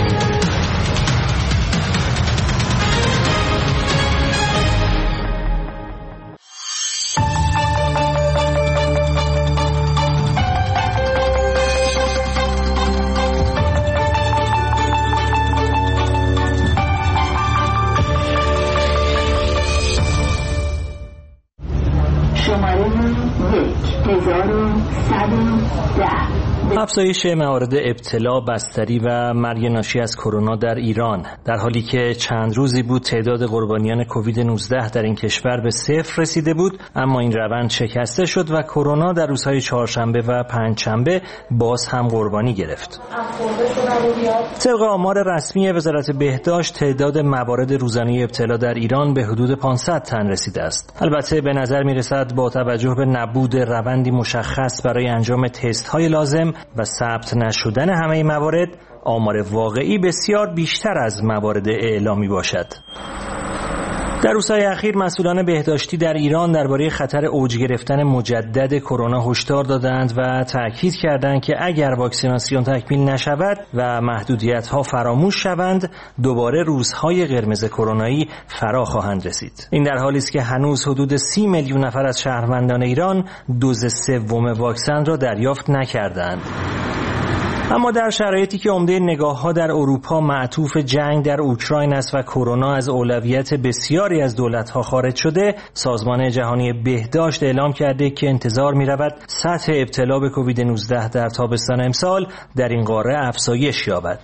افزایش موارد ابتلا، بستری و مرگ ناشی از کرونا در ایران در حالی که چند روزی بود تعداد قربانیان کووید 19 در این کشور به 0 رسیده بود، اما این روند شکسته شد و کرونا در روزهای چهارشنبه و پنجشنبه باز هم قربانی گرفت. طبق آمار رسمی وزارت بهداشت تعداد موارد روزانه ابتلا در ایران به حدود 500 تن رسیده است. البته به نظر می‌رسد با توجه به نبود روندی مشخص برای انجام تست‌های لازم و ثبت نشدن همه موارد، آمار واقعی بسیار بیشتر از موارد اعلامی باشد. در روزهای اخیر مسئولان بهداشتی در ایران درباره خطر اوج گرفتن مجدد کرونا هشدار دادند و تاکید کردند که اگر واکسیناسیون تکمیل نشود و محدودیت‌ها فراموش شوند، دوباره روزهای قرمز کرونایی فرا خواهند رسید. این در حالی است که هنوز حدود 30 میلیون نفر از شهروندان ایران دوز سوم واکسن را دریافت نکردند. اما در شرایطی که عمده نگاه‌ها در اروپا معطوف جنگ در اوکراین است و کرونا از اولویت بسیاری از دولت‌ها خارج شده، سازمان جهانی بهداشت اعلام کرده که انتظار می‌رود سطح ابتلا به کووید 19 در تابستان امسال در این قاره افزایش یابد.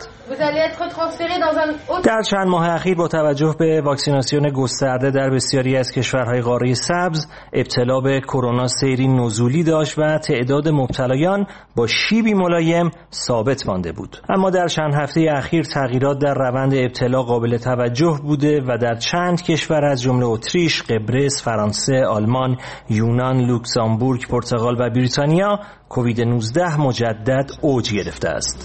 در چند ماه اخیر با توجه به واکسیناسیون گسترده در بسیاری از کشورهای قاره سبز، ابتلا به کرونا سیری نزولی داشت و تعداد مبتلایان با شیبی ملایم ثابت مانده بود. اما در چند هفته اخیر تغییرات در روند ابتلا قابل توجه بوده و در چند کشور از جمله اتریش، قبرس، فرانسه، آلمان، یونان، لوکزامبورگ، پرتغال و بریتانیا کووید 19 مجدد اوج گرفته است.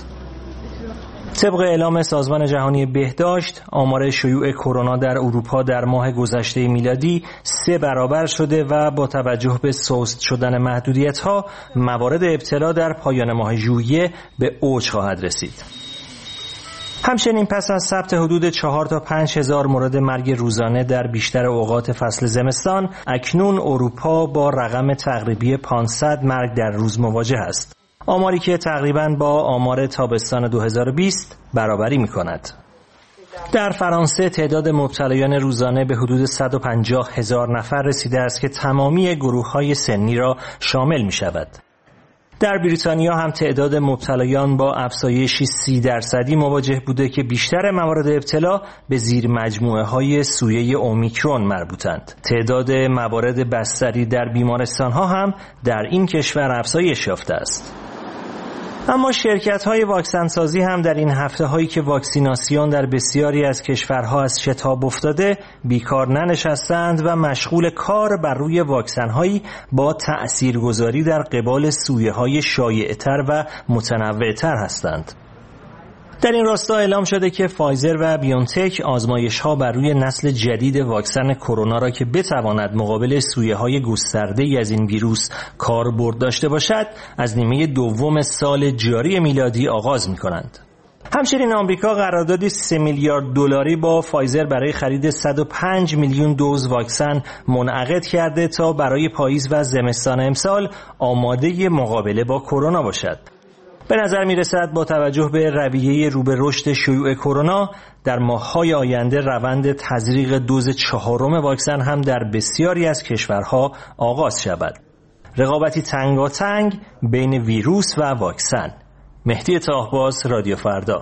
طبق اعلام سازمان جهانی بهداشت، آمار شیوع کرونا در اروپا در ماه گذشته میلادی 3 برابر شده و با توجه به سست شدن محدودیت‌ها، موارد ابتلا در پایان ماه ژوئیه به اوج خواهد رسید. همچنین پس از ثبت حدود 4 تا 5 هزار مورد مرگ روزانه در بیشتر اوقات فصل زمستان، اکنون اروپا با رقم تقریبی 500 مرگ در روز مواجه است. آماری که تقریباً با آمار تابستان 2020 برابری می‌کند. در فرانسه تعداد مبتلایان روزانه به حدود 150 هزار نفر رسیده است که تمامی گروه‌های سنی را شامل می‌شود. در بریتانیا هم تعداد مبتلایان با افزایشی 30% مواجه بوده که بیشتر موارد ابتلا به زیر مجموعه‌های سویه اومیکرون مربوطند. تعداد موارد بستری در بیمارستان‌ها هم در این کشور افزایش یافته است. اما شرکت‌های واکسن سازی هم در این هفته‌هایی که واکسیناسیون در بسیاری از کشورها از شتاب افتاده بیکار ننشستند و مشغول کار بر روی واکسن‌هایی با تأثیرگذاری در قبال سویه‌های شایع‌تر و متنوع‌تر هستند. در این راستا اعلام شده که فایزر و بیونتک آزمایش‌ها بر روی نسل جدید واکسن کرونا را که بتواند مقابل سویه‌های گسترده‌ای از این ویروس کاربرد داشته باشد، از نیمه دوم سال جاری میلادی آغاز می‌کنند. همچنین آمریکا قراردادی 3 میلیارد دلاری با فایزر برای خرید 105 میلیون دوز واکسن منعقد کرده تا برای پاییز و زمستان امسال آماده مقابله با کرونا باشد. به نظر می رسد با توجه به رویه رو به رشد شیوع کرونا در ماه‌های آینده روند تزریق دوز 4 واکسن هم در بسیاری از کشورها آغاز شود. رقابتی تنگاتنگ بین ویروس و واکسن. مهدی طاهباز، رادیو فردا.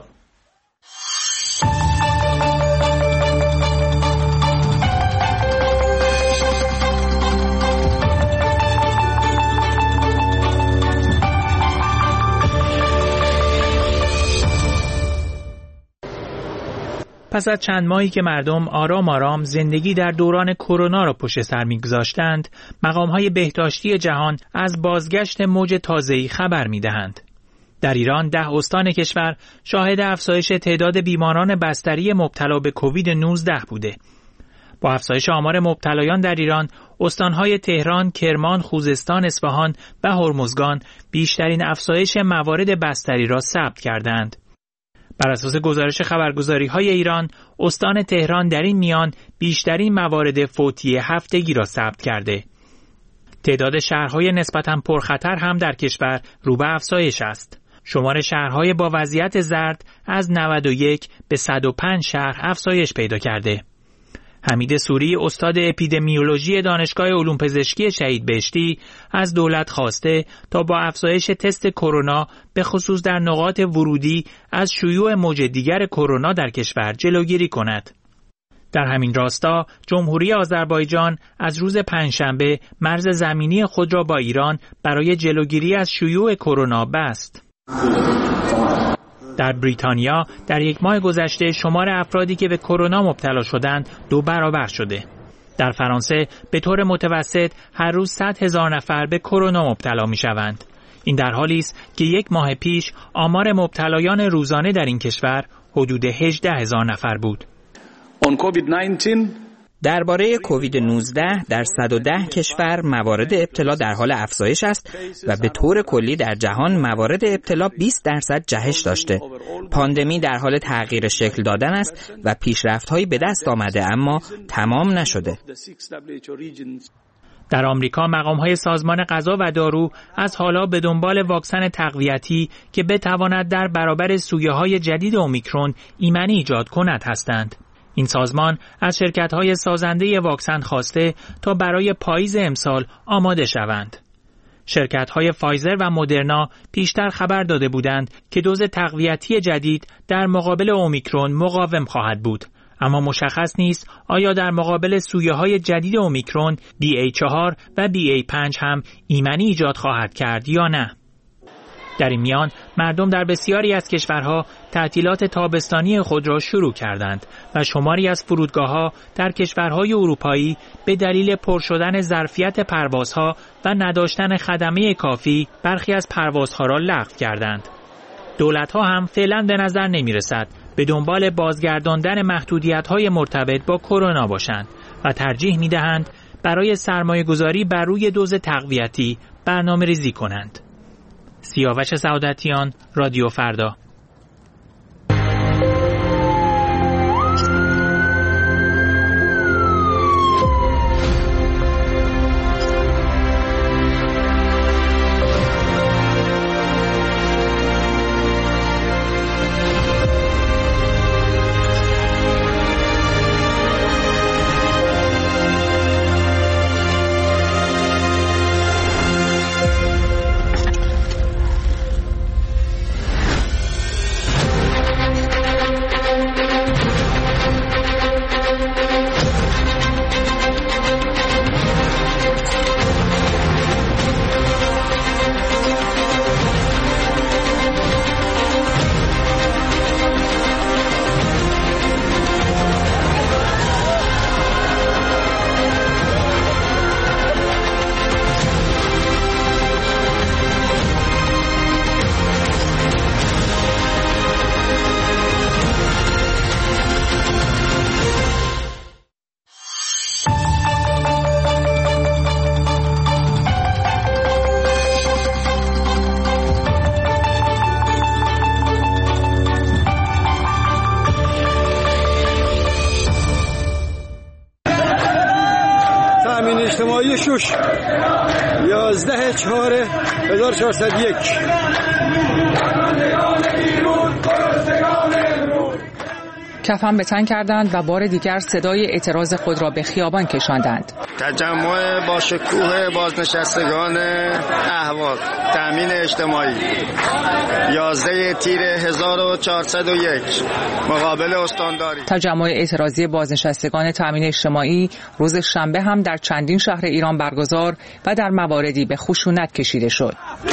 پس از چند ماهی که مردم آرام آرام زندگی در دوران کرونا را پشت سر می‌گذاشتند، مقام‌های بهداشتی جهان از بازگشت موج تازه‌ای خبر می‌دهند. در ایران 10 استان کشور شاهد افزایش تعداد بیماران بستری مبتلا به کووید 19 بوده. با افزایش آمار مبتلایان در ایران، استان‌های تهران، کرمان، خوزستان، اصفهان و هرمزگان بیشترین افزایش موارد بستری را ثبت کردند. بر اساس گزارش خبرگزاری‌های ایران، استان تهران در این میان بیشترین موارد فوتی هفتگی را ثبت کرده. تعداد شهرهای نسبتاً پرخطر هم در کشور رو به افزایش است. شمار شهرهای با وضعیت زرد از 91 به 105 شهر افزایش پیدا کرده. حمید سوری، استاد اپیدمیولوژی دانشگاه علوم پزشکی شهید بهشتی، از دولت خواسته تا با افزایش تست کرونا به خصوص در نقاط ورودی از شیوع موج دیگر کرونا در کشور جلوگیری کند. در همین راستا جمهوری آذربایجان از روز پنجشنبه مرز زمینی خود را با ایران برای جلوگیری از شیوع کرونا بست. در بریتانیا در یک ماه گذشته شمار افرادی که به کرونا مبتلا شدند 2 برابر شده. در فرانسه به طور متوسط هر روز 100,000 نفر به کرونا مبتلا می شوند. این در حالی است که یک ماه پیش آمار مبتلایان روزانه در این کشور حدود 18,000 نفر بود. درباره کووید 19 در 110 کشور موارد ابتلا در حال افزایش است و به طور کلی در جهان موارد ابتلا 20% جهش داشته. پاندمی در حال تغییر شکل دادن است و پیشرفت‌هایی به دست آمده اما تمام نشده. در آمریکا مقام‌های سازمان غذا و دارو از حالا به دنبال واکسن تقویتی که بتواند در برابر سویه‌های جدید اومیکرون ایمنی ایجاد کند هستند. این سازمان از شرکت‌های سازنده واکسن خواسته تا برای پاییز امسال آماده شوند. شرکت‌های فایزر و مدرنا پیشتر خبر داده بودند که دوز تقویتی جدید در مقابل اومیکرون مقاوم خواهد بود، اما مشخص نیست آیا در مقابل سویه‌های جدید اومیکرون BA4 و BA5 هم ایمنی ایجاد خواهد کرد یا نه. در این میان مردم در بسیاری از کشورها تعطیلات تابستانی خود را شروع کردند و شماری از فرودگاه‌ها در کشورهای اروپایی به دلیل پر شدن ظرفیت پروازها و نداشتن خدمه کافی برخی از پروازها را لغو کردند. دولت‌ها هم فعلا به نظر نمی‌رسد به دنبال بازگرداندن محدودیت‌های مرتبط با کرونا باشند و ترجیح می‌دهند برای سرمایه‌گذاری بر روی دوز تقویتی برنامه‌ریزی کنند. سیاوش سعادتیان، رادیو فردا. اجتماعی شوش 11/4/1401. کفن به تن کردند و بار دیگر صدای اعتراض خود را به خیابان کشاندند. تجمع با شکوه بازنشستگان اهواز تامین اجتماعی 11 تیر 1401 مقابل استانداری. تجمع اعتراضی بازنشستگان تامین اجتماعی روز شنبه هم در چندین شهر ایران برگزار و در مواردی به خشونت کشیده شد.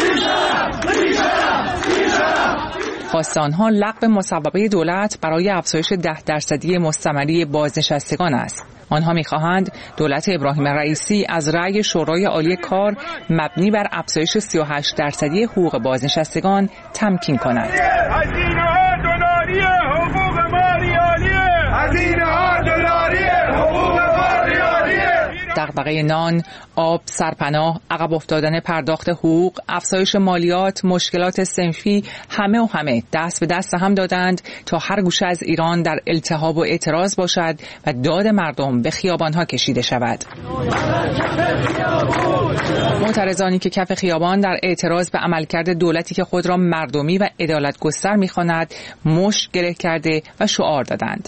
خواست آنها لغو مصوبه دولت برای افزایش 10% مستمری بازنشستگان است. آنها می‌خواهند دولت ابراهیم رئیسی از رأی شورای عالی کار مبنی بر افزایش 38% حقوق بازنشستگان تمکین کند. هزینه‌ها دلاری حقوق ما ریالیه. در دغدغه نان، آب، سرپناه، عقب افتادن پرداخت حقوق، افزایش مالیات، مشکلات صنفی، همه دست به دست هم دادند تا هر گوشه از ایران در التهاب و اعتراض باشد و داد مردم به خیابانها کشیده شود. معترضانی که کف خیابان در اعتراض به عملکرد دولتی که خود را مردمی و عدالت گستر می‌خواند مشت گره کرده و شعار دادند.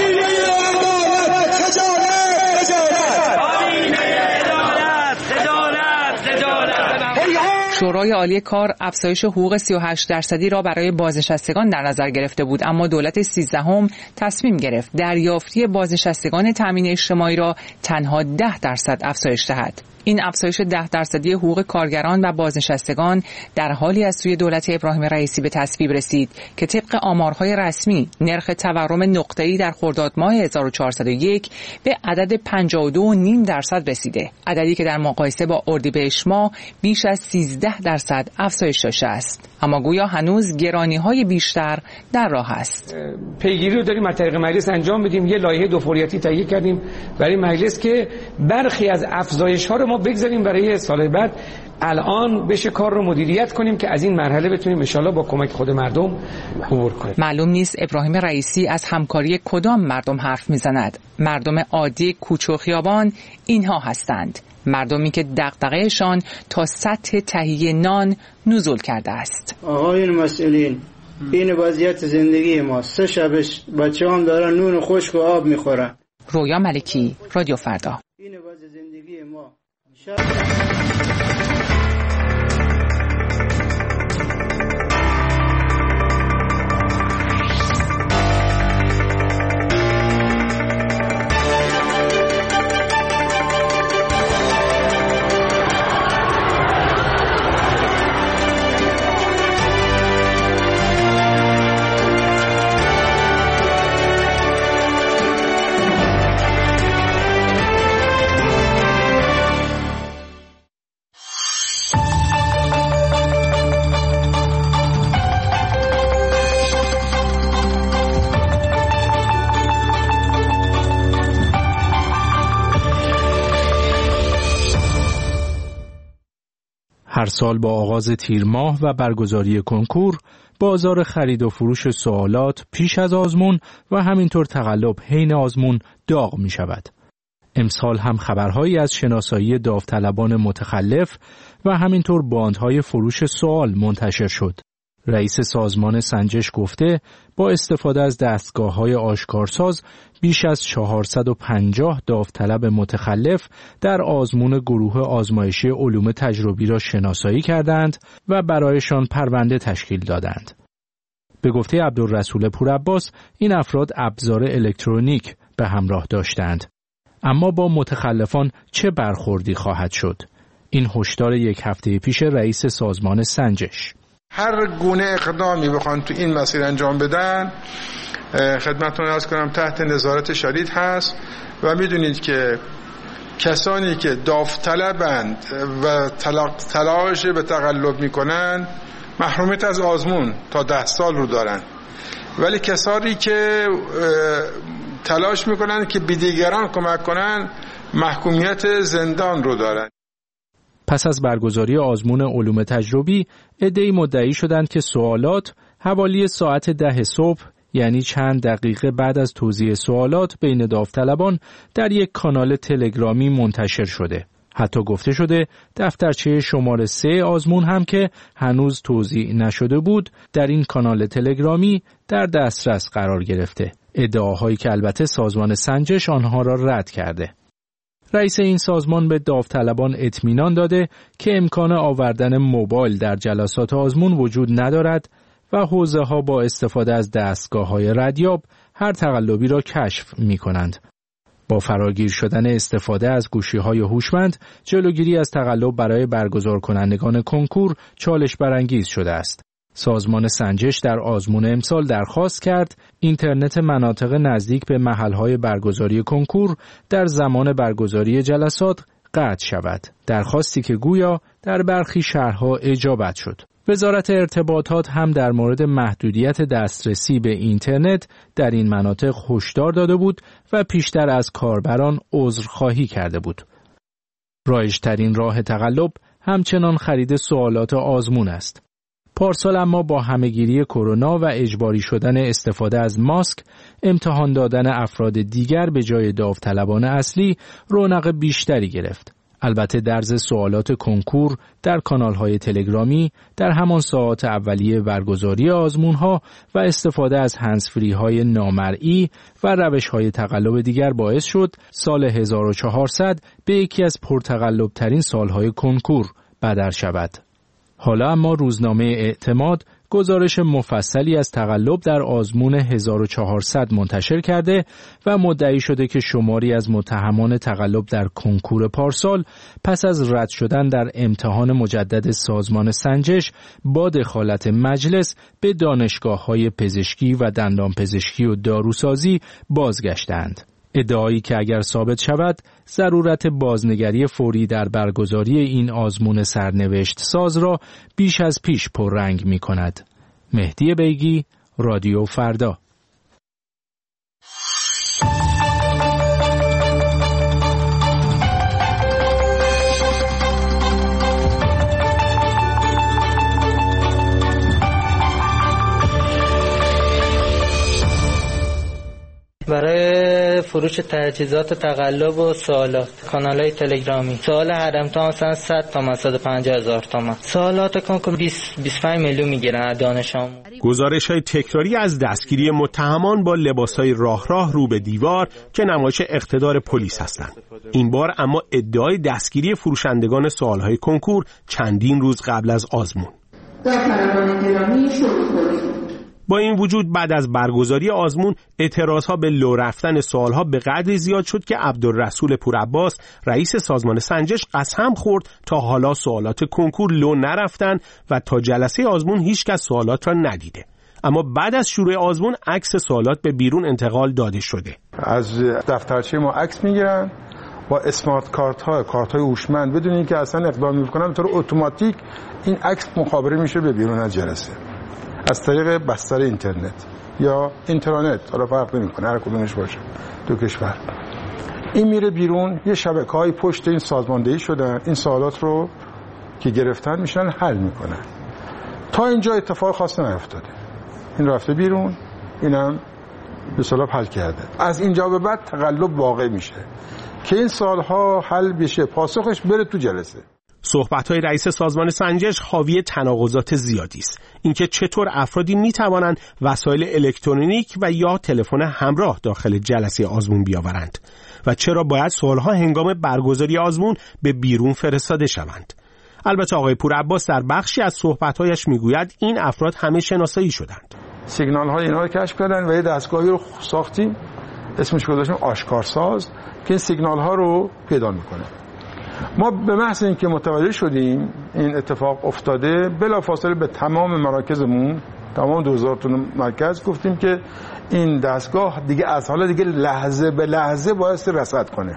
شورای عالی کار افزایش حقوق 38% را برای بازنشستگان در نظر گرفته بود، اما دولت 13 تصمیم گرفت دریافتی بازنشستگان تامین اجتماعی را تنها 10% افزایش دهد. این افزایش 10% حقوق کارگران و بازنشستگان در حالی از سوی دولت ابراهیم رئیسی به تصویب رسید که طبق آمارهای رسمی نرخ تورم نقطه‌ای در خرداد ماه 1401 به عدد 52.5% رسیده، عددی که در مقایسه با اردیبهشت ماه بیش از 13% افزایش داشته است. اما گویا هنوز گرانی‌های بیشتر در راه است. پیگیری رو داریم از طریق مجلس انجام بدیم. یه لایحه 2 فوریتی تهیه کردیم برای مجلس که برخی از افزایش‌ها رو ما بگذاریم برای سال بعد. الان بشه کار رو مدیریت کنیم که از این مرحله بتونیم ان شاءالله با کمک خود مردم عبور کنیم. معلوم نیست ابراهیم رئیسی از همکاری کدام مردم حرف میزند. مردم عادی کوچه و خیابان اینها هستند. مردمی که دغدغه‌شان تا سطح تهیه نان نزول کرده است. آقایون مسئولین، این وضعیت زندگی ما. 3 شبش بچه‌ام دارن نون خشک و آب میخورن. رویا ملکی، رادیو فردا. این وضع زندگی ما. هر سال با آغاز تیر ماه و برگزاری کنکور، بازار خرید و فروش سوالات پیش از آزمون و همینطور تقلب حین آزمون داغ می شود. امسال هم خبرهایی از شناسایی داوطلبان متخلف و همینطور باندهای فروش سوال منتشر شد. رئیس سازمان سنجش گفته با استفاده از دستگاه‌های آشکارساز بیش از 450 داوطلب متخلف در آزمون گروه آزمایشی علوم تجربی را شناسایی کردند و برایشان پرونده تشکیل دادند. به گفته عبدالرسول پورعباس این افراد ابزار الکترونیک به همراه داشتند. اما با متخلفان چه برخوردی خواهد شد؟ این هشدار 1 هفته پیش رئیس سازمان سنجش. هر گونه اقدامی بخوان تو این مسیر انجام بدن خدمتتون عرض کنم تحت نظارت شدید هست و میدونید که کسانی که داوطلبند و تلاش به تقلب میکنن محرومیت از آزمون تا 10 سال رو دارن، ولی کسانی که تلاش میکنن که به دیگران کمک کنن محکومیت زندان رو دارن. پس از برگزاری آزمون علوم تجربی، عده‌ای مدعی شدند که سوالات حوالی ساعت 10 صبح، یعنی چند دقیقه بعد از توزیع سوالات بین داوطلبان، در یک کانال تلگرامی منتشر شده. حتی گفته شده دفترچه شماره 3 آزمون هم که هنوز توزیع نشده بود، در این کانال تلگرامی در دسترس قرار گرفته. ادعاهایی که البته سازمان سنجش آنها را رد کرده. رئیس این سازمان به داوطلبان اطمینان داده که امکان آوردن موبایل در جلسات آزمون وجود ندارد و حوزه‌ها با استفاده از دستگاه‌های ردیاب هر تقلبی را کشف می‌کنند. با فراگیر شدن استفاده از گوشی‌های هوشمند، جلوگیری از تقلب برای برگزار کنندگان کنکور چالش برانگیز شده است. سازمان سنجش در آزمون امسال درخواست کرد اینترنت مناطق نزدیک به محل‌های برگزاری کنکور در زمان برگزاری جلسات قطع شود. درخواستی که گویا در برخی شهرها اجابت شد. وزارت ارتباطات هم در مورد محدودیت دسترسی به اینترنت در این مناطق هشدار داده بود و پیشتر از کاربران عذرخواهی کرده بود. رایج‌ترین راه تقلب همچنان خرید سوالات آزمون است. پارسال اما با همه‌گیری کرونا و اجباری شدن استفاده از ماسک، امتحان دادن افراد دیگر به جای داوطلبان اصلی رونق بیشتری گرفت. البته درز سوالات کنکور در کانال‌های تلگرامی در همان ساعات اولیه برگزاری آزمون‌ها و استفاده از هندزفری‌های نامرئی و روش‌های تقلب دیگر باعث شد سال 1400 به یکی از پرتقلب‌ترین سال‌های کنکور بدل شود. حالا اما روزنامه اعتماد گزارش مفصلی از تقلب در آزمون 1400 منتشر کرده و مدعی شده که شماری از متهمان تقلب در کنکور پارسال پس از رد شدن در امتحان مجدد سازمان سنجش با دخالت مجلس به دانشگاه‌های پزشکی و دندانپزشکی و داروسازی بازگشتند. ادعایی که اگر ثابت شود ضرورت بازنگری فوری در برگزاری این آزمون سرنوشت ساز را بیش از پیش پررنگ می کند. مهدی بیگی، رادیو فردا. برای فروش تجهیزات تقلب و سوالات کانال‌های تلگرامی سوال حرم‌تا مثلا 100 تومن 150,000 تومن، سوالات کنکور 25 میلیون میگیرن دانش آموز. گزارش‌های تکراری از دستگیری متهمان با لباس‌های راه رو به دیوار که نمایش اقتدار پلیس هستند. این بار اما ادعای دستگیری فروشندگان سوال‌های کنکور چندین روز قبل از آزمون. با این وجود بعد از برگزاری آزمون اعتراضها به لو رفتن سوالها به قدری زیاد شد که عبدالرسول پورعباس رئیس سازمان سنجش قسم خورد تا حالا سوالات کنکور لو نرفتن و تا جلسه آزمون هیچ کس سوالات را ندیده. اما بعد از شروع آزمون عکس سوالات به بیرون انتقال داده شده. از دفترچه ما عکس میگیرن با اسمارت کارت های هوشمند بدون اینکه اصلا اقدام میکنن به طور اتوماتیک این عکس مخابره میشه به بیرون از جلسه از طریق بستر اینترنت یا اینترنت، حالا فرق نمیکنه هر کدومش باشه دو کشور. این میره بیرون، یه شبکه‌های پشت این سازماندهی شدن، این سوالات رو که گرفتن میشن حل میکنن. تا اینجا اتفاق خاصی نیفتاده. این رفته بیرون، اینم به اصطلاح حل کرده. از اینجا به بعد تقلب واقع میشه که این سوالها حل بشه، پاسخش بره تو جلسه. صحبت‌های رئیس سازمان سنجش حاوی تناقضات زیادی است. اینکه چطور افرادی می‌توانند وسایل الکترونیک و یا تلفن همراه داخل جلسه آزمون بیاورند و چرا باید سوال‌ها هنگام برگزاری آزمون به بیرون فرستاده شوند. البته آقای پورعباس در بخشی از صحبت‌هایش می‌گوید این افراد همه شناسایی شدند. سیگنال‌های اینا رو کشف کردن و یه دستگاهی رو ساختیم، اسمش گذاشتیم آشکارساز، که این سیگنال‌ها رو پیدا می‌کنه. ما به محض اینکه متوجه شدیم این اتفاق افتاده بلافاصله به تمام مراکزمون، تمام 2000 تا مرکز گفتیم که این دستگاه دیگه از حالا دیگه لحظه به لحظه باید رصد کنه،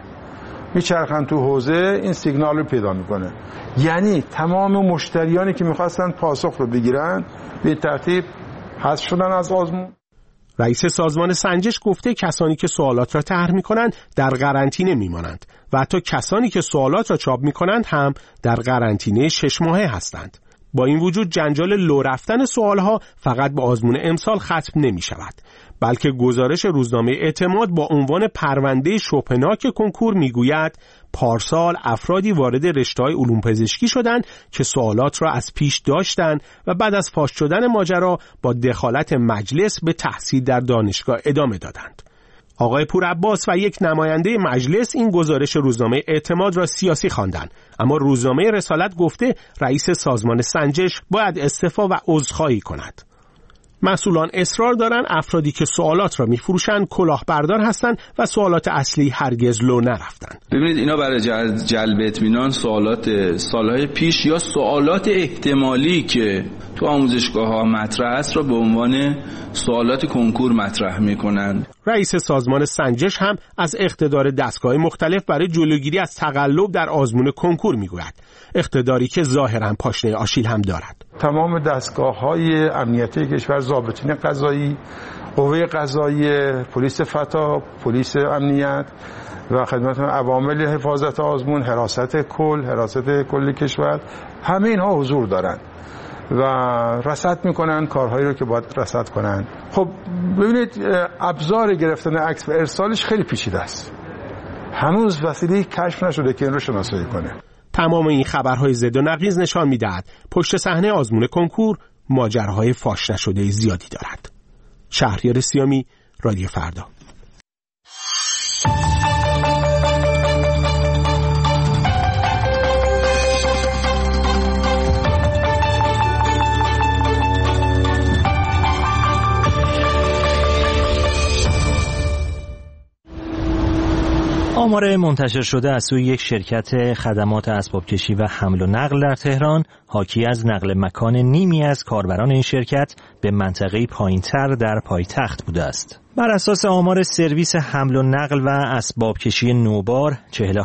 میچرخن تو حوزه این سیگنال رو پیدا میکنه. یعنی تمام مشتریانی که میخواستن پاسخ رو بگیرن به ترتیب حذف شدن از آزمون. رئیس سازمان سنجش گفته کسانی که سوالات را طرح می‌کنند در قرنطینه می‌مانند و حتی کسانی که سوالات را چاپ می‌کنند هم در قرنطینه 6 ماهه هستند. با این وجود جنجال لو رفتن سوالها فقط به آزمون امسال ختم نمی‌شود، بلکه گزارش روزنامه اعتماد با عنوان پرونده شبهناک کنکور می‌گوید پارسال افرادی وارد رشته‌های علوم پزشکی شدند که سوالات را از پیش داشتند و بعد از فاش شدن ماجرا با دخالت مجلس به تحصیل در دانشگاه ادامه دادند. آقای پورعباس و یک نماینده مجلس این گزارش روزنامه اعتماد را سیاسی خواندند، اما روزنامه رسالت گفته رئیس سازمان سنجش باید استعفا و عذرخواهی کند. مسئولان اصرار دارند افرادی که سوالات را می‌فروشند کلاهبردار هستند و سوالات اصلی هرگز لو نرفتند. ببینید اینا برای جلب اطمینان سوالات سالهای پیش یا سوالات احتمالی که تو آموزشگاه‌ها مطرح است را به عنوان سوالات کنکور مطرح می‌کنند. رئیس سازمان سنجش هم از اقتدار دستگاه‌های مختلف برای جلوگیری از تقلب در آزمون کنکور می‌گوید، اقتداری که ظاهراً پاشنه آشیل هم دارد. تمام دستگاه‌های امنیتی کشور، ضابطین قضایی، قوه قضاییه، پلیس فتا، پلیس امنیت و خدمت عوامل حفاظت آزمون، حراست کل کشور، همه اینها حضور دارن و رصد میکنن کارهایی رو که باید رصد کنن. خب ببینید ابزار گرفتن عکس و ارسالش خیلی پیچیده است، هنوز وسیله کشف نشده که این رو شناسایی کنه. تمام این خبرهای ضد و نقیض نشان میدهد پشت صحنه آزمون کنکور ماجراهای فاش نشده زیادی دارد. شهریار سیامی، رادیو فردا. آمار منتشر شده از سوی یک شرکت خدمات اسبابکشی و حمل و نقل در تهران حاکی از نقل مکان نیمی از کاربران این شرکت به منطقه پایین‌تر در پایتخت بوده است. بر اساس آمار سرویس حمل و نقل و اسبابکشی نوبار،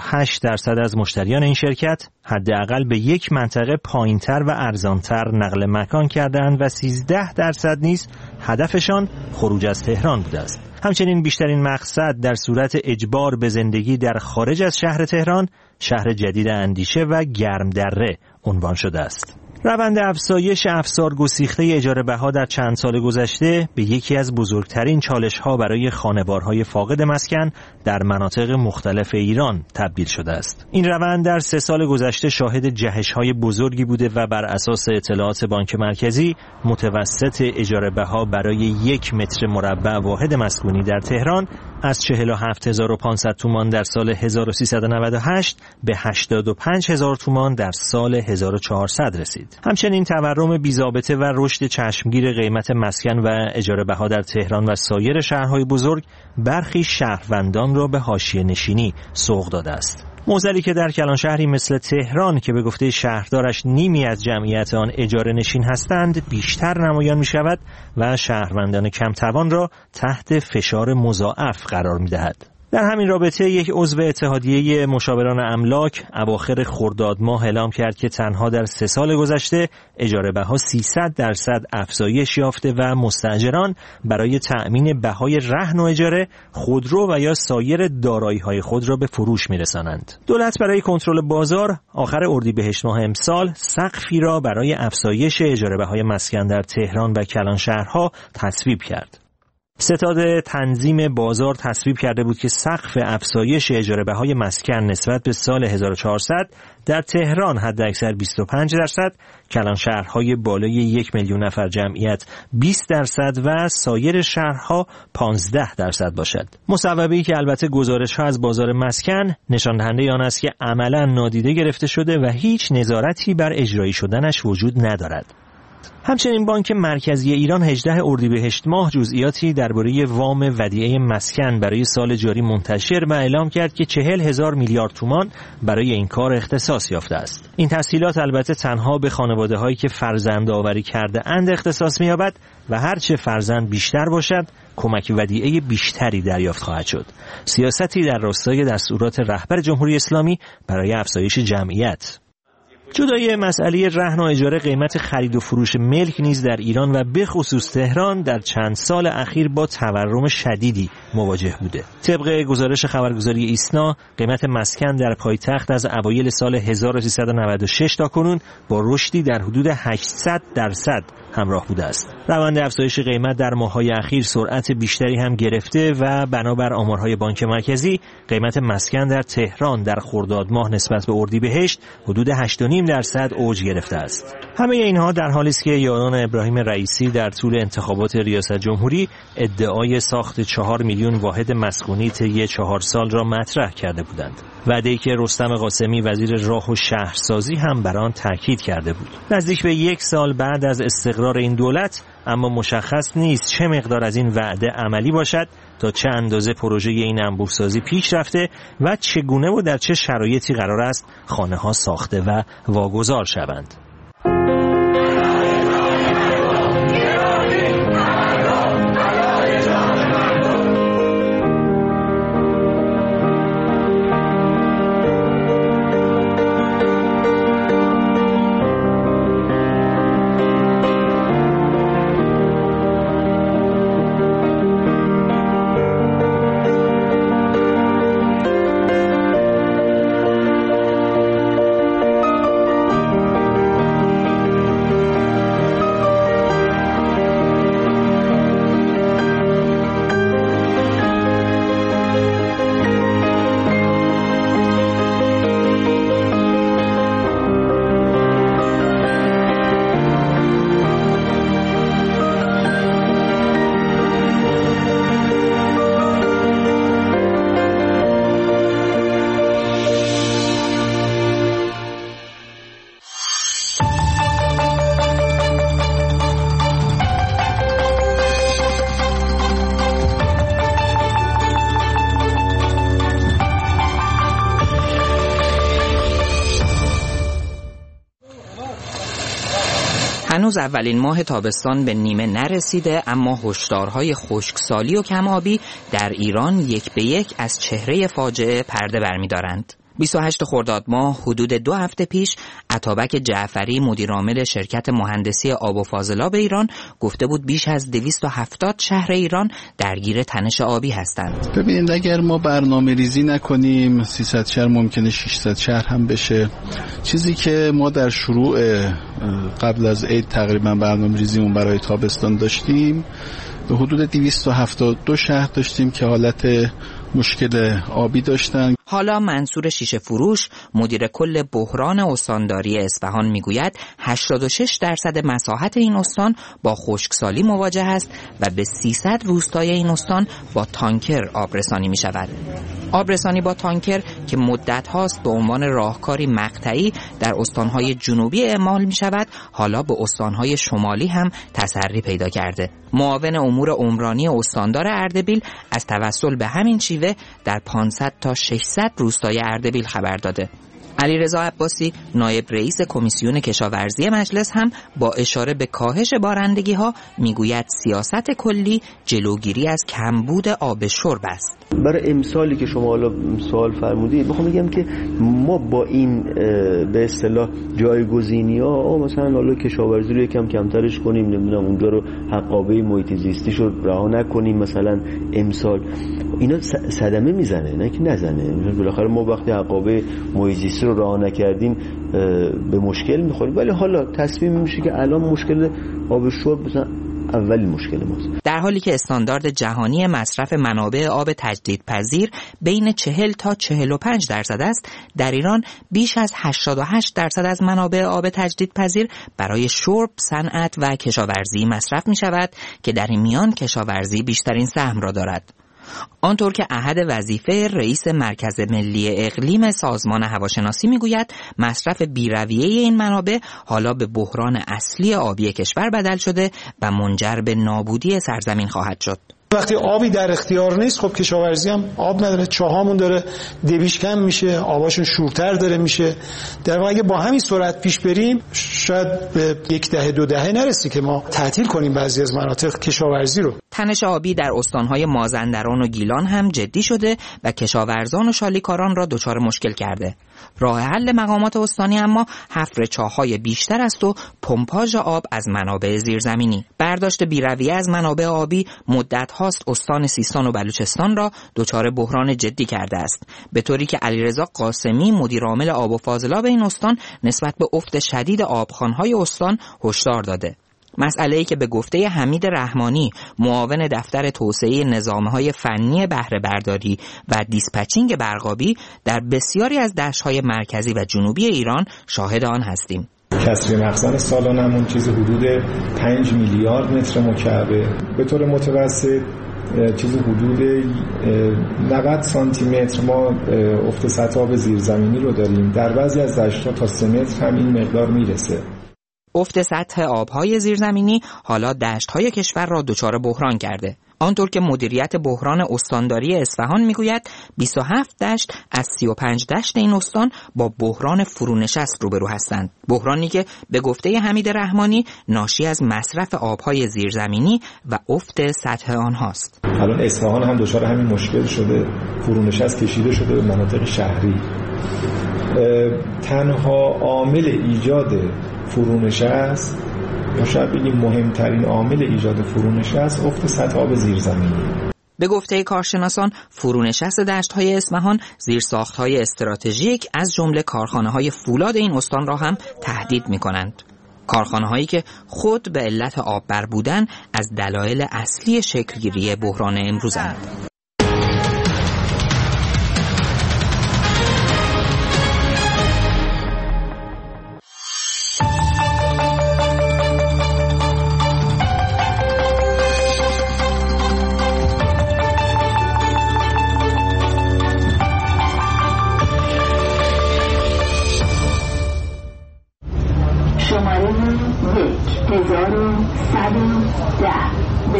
48% از مشتریان این شرکت حداقل به یک منطقه پایین‌تر و ارزان‌تر نقل مکان کردند و 13% نیز هدفشان خروج از تهران بوده است. همچنین بیشترین مقصد در صورت اجبار به زندگی در خارج از شهر تهران، شهر جدید اندیشه و گرمدره عنوان شده است. روند افزایش افسار گسیخته اجاره بها در چند سال گذشته به یکی از بزرگترین چالش‌ها برای خانوارهای فاقد مسکن در مناطق مختلف ایران تبدیل شده است. این روند در 3 سال گذشته شاهد جهش‌های بزرگی بوده و بر اساس اطلاعات بانک مرکزی متوسط اجاره بها برای 1 متر مربع واحد مسکونی در تهران از 47500 تومان در سال 1398 به 85000 تومان در سال 1400 رسید. همچنین تورم بی‌ضابطه و رشد چشمگیر قیمت مسکن و اجاره بها در تهران و سایر شهرهای بزرگ برخی شهروندان را به حاشیه نشینی سوق داده است. موزلی که در کلان شهری مثل تهران که به گفته شهردارش نیمی از جمعیت آن اجاره نشین هستند بیشتر نمایان می شود و شهروندان کم توان را تحت فشار مضاعف قرار می دهد. در همین رابطه یک عضو اتحادیه مشاوران املاک اواخر خرداد ماه اعلام کرد که تنها در 3 سال گذشته اجاره بها 300% افزایش یافته و مستاجران برای تأمین بهای رهن و اجاره خودرو و یا سایر دارایی‌های خود را به فروش می‌رسانند. دولت برای کنترل بازار آخر اردیبهشت ماه امسال سقفی را برای افزایش اجاره بهای مسکن در تهران و کلان شهرها تصویب کرد. ستاد تنظیم بازار تصویب کرده بود که سقف افزایش اجاره بهای مسکن نسبت به سال 1400 در تهران حداکثر 25%، کلان شهرهای بالای 1 میلیون نفر جمعیت 20% و سایر شهرها 15% باشد. مصوبه‌ای که البته گزارش‌ها از بازار مسکن نشان دهنده آن است که عملاً نادیده گرفته شده و هیچ نظارتی بر اجرایی شدنش وجود ندارد. همچنین بانک مرکزی ایران 18 اردیبهشت ماه جزئیاتی درباره وام ودیعه مسکن برای سال جاری منتشر و اعلام کرد که 40,000 میلیارد تومان برای این کار اختصاص یافته است. این تسهیلات البته تنها به خانواده‌هایی که فرزند آوری کرده اند اختصاص می‌یابد و هرچه فرزند بیشتر باشد کمک ودیعه بیشتری دریافت خواهد شد. سیاستی در راستای دستورات رهبر جمهوری اسلامی برای افزایش جمعیت. جدای مسئله رهن و اجاره، قیمت خرید و فروش ملک نیز در ایران و به خصوص تهران در چند سال اخیر با تورم شدیدی مواجه بوده. طبق گزارش خبرگزاری ایسنا، قیمت مسکن در پایتخت از اوایل سال 1396 تا کنون با رشدی در حدود 800% همراه بوده است. روند افزایش قیمت در ماه‌های اخیر سرعت بیشتری هم گرفته و بنابر آمارهای بانک مرکزی قیمت مسکن در تهران در خرداد ماه نسبت به اردیبهشت حدود 8.5% اوج گرفته است. همه اینها در حالی است که یاران ابراهیم رئیسی در طول انتخابات ریاست جمهوری ادعای ساخت 4 میلیون واحد مسکونی طی 4 سال را مطرح کرده بودند. وعده‌ای که رستم قاسمی وزیر راه و شهرسازی هم بر آن تاکید کرده بود. نزدیک به 1 سال بعد از استقرار این دولت اما مشخص نیست چه مقدار از این وعده عملی باشد، تا چه اندازه پروژه این انبوه‌سازی پیش رفته و چگونه و در چه شرایطی قرار است خانه‌ها ساخته و واگذار شوند. هنوز اولین ماه تابستان به نیمه نرسیده، اما هشدارهای خشکسالی و کم‌آبی در ایران یک به یک از چهره فاجعه پرده برمی‌دارند. 28 خرداد ماه حدود 2 هفته پیش عطابک جعفری مدیرعامل شرکت مهندسی آب و فاضلاب ایران گفته بود بیش از 270 شهر ایران درگیر تنش آبی هستند. ببینید اگر ما برنامه ریزی نکنیم 300 شهر ممکنه 600 شهر هم بشه. چیزی که ما در شروع قبل از عید تقریبا برنامه ریزیمون برای تابستان داشتیم به حدود 272 شهر داشتیم که حالت مشکل آبی داشتن. حالا منصور شیشه فروش مدیر کل بحران استانداری اصفهان میگوید 86% مساحت این استان با خشکسالی مواجه است و به 300 روستای این استان با تانکر آبرسانی می شود. آبرسانی با تانکر که مدت هاست به عنوان راهکاری مقطعی در استانهای جنوبی اعمال می شود، حالا به استانهای شمالی هم تسری پیدا کرده. معاون امور عمرانی استاندار اردبیل از توسل به همین شیوه در 500 تا 600 روستای اردبیل خبر داده. علیرضا عباسی نایب رئیس کمیسیون کشاورزی مجلس هم با اشاره به کاهش بارندگی‌ها میگوید سیاست کلی جلوگیری از کمبود آب شرب است. برای امسالی که شما حالا سوال فرمودید میخوام بگم که ما با این به اصطلاح جایگزینی‌ها مثلا حالا کشاورزی رو یکم کمترش کنیم، نمیدونم اونجا رو حقابه محیط زیستیش رو رها نکنیم، مثلا امسال اینا صدمه میزنه نه که نزنه. بالاخره ما وقتی حقابه محیط زیستی رو رها نکردیم به مشکل میخوریم، ولی حالا تصمیم میشه که الان مشکل آب شرب مثلا اولین مشکل ماست. در حالی که استاندارد جهانی مصرف منابع آب تجدیدپذیر بین 40 تا 45% است، در ایران بیش از 88% از منابع آب تجدیدپذیر برای شرب، صنعت و کشاورزی مصرف می شود که در این میان کشاورزی بیشترین سهم را دارد. آنطور که احد وظیفه رئیس مرکز ملی اقلیم سازمان هواشناسی میگوید مصرف بی‌رویه این منابع حالا به بحران اصلی آبی کشور بدل شده و منجر به نابودی سرزمین خواهد شد. وقتی آبی در اختیار نیست خب کشاورزی هم آب نداره، چاهامون داره دبیش کم میشه، آباشون شورتر داره میشه. در واقع اگه با همین سرعت پیش بریم شاید به 1 دهه 2 دهه نرسی که ما تعطیل کنیم بعضی از مناطق کشاورزی رو. تنش آبی در استانهای مازندران و گیلان هم جدی شده و کشاورزان و شالیکاران را دچار مشکل کرده. راه حل مقامات استانی اما حفر چاه‌های بیشتر است و پمپاژ آب از منابع زیرزمینی. برداشت بی‌رویه از منابع آبی مدت هاست استان سیستان و بلوچستان را دچار بحران جدی کرده است، به طوری که علیرضا قاسمی مدیرعامل آب و فاضلاب این استان نسبت به افت شدید آبخوان‌های استان هشدار داده. مسئله‌ای که به گفته حمید رحمانی معاون دفتر توسعه نظام‌های فنی بهره برداری و دیسپچینگ برقابی در بسیاری از دشت‌های مرکزی و جنوبی ایران شاهد آن هستیم. کسری مخزن سالانمون چیز حدود 5 میلیارد متر مکعب، به طور متوسط چیز حدود 90 سانتی متر ما افت سطح آب زیرزمینی رو داریم. در بعضی از دشت‌ها تا 3 متر هم این مقدار میرسه. افت سطح آبهای زیرزمینی حالا دشت‌های کشور را دچار بحران کرده. آنطور که مدیریت بحران استانداری اصفهان میگوید 27 دشت از 35 دشت این استان با بحران فرونشست روبرو هستند. بحرانی که به گفته حمید رحمانی ناشی از مصرف آبهای زیرزمینی و افت سطح آنهاست. الان اصفهان هم دچار همین مشکل شده، فرونشست کشیده شده به مناطق شهری. تنها عامل ایجاد فرونشست یا شاید بگیم مهمترین عامل ایجاد فرونشست افت سطح آب زیرزمینی. به گفته کارشناسان فرونشست دشت‌های اصفهان زیرساخت‌های استراتژیک از جمله کارخانه‌های فولاد این استان را هم تهدید می‌کنند. کارخانه‌هایی که خود به علت آببر بودن از دلایل اصلی شکل‌گیری بحران امروزند.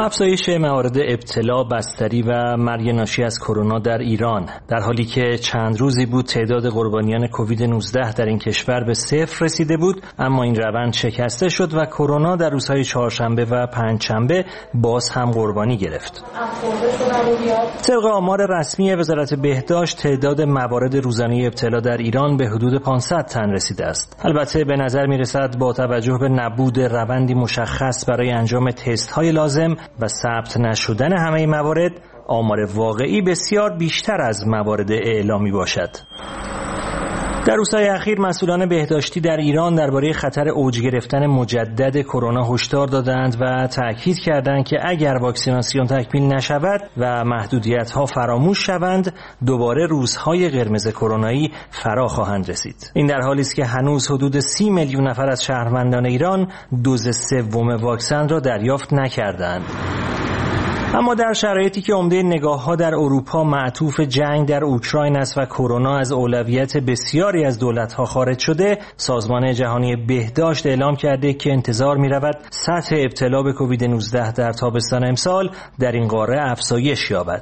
افزایش موارد ابتلا، بستری و مرگ ناشی از کرونا در ایران در حالی که چند روزی بود تعداد قربانیان کووید 19 در این کشور به 0 رسیده بود، اما این روند شکسته شد و کرونا در روزهای چهارشنبه و پنجشنبه باز هم قربانی گرفت. طبق آمار رسمی وزارت بهداشت تعداد موارد روزانه ابتلا در ایران به حدود 500 تن رسیده است. البته به نظر می‌رسد با توجه به نبود روندی مشخص برای انجام تست‌های لازم و ثبت نشدن همه موارد، آمار واقعی بسیار بیشتر از موارد اعلامی باشد. در روزهای اخیر مسئولان بهداشتی در ایران درباره خطر اوج گرفتن مجدد کرونا هشدار دادند و تأکید کردند که اگر واکسیناسیون تکمیل نشود و محدودیت‌ها فراموش شوند، دوباره روزهای قرمز کرونایی فرا خواهند رسید. این در حالی است که هنوز حدود 30 میلیون نفر از شهروندان ایران دوز سوم واکسن را دریافت نکردند. اما در شرایطی که عمده نگاه‌ها در اروپا معطوف جنگ در اوکراین است و کرونا از اولویت بسیاری از دولت‌ها خارج شده، سازمان جهانی بهداشت اعلام کرده که انتظار می‌رود سطح ابتلا به کووید 19 در تابستان امسال در این قاره افزایش یابد.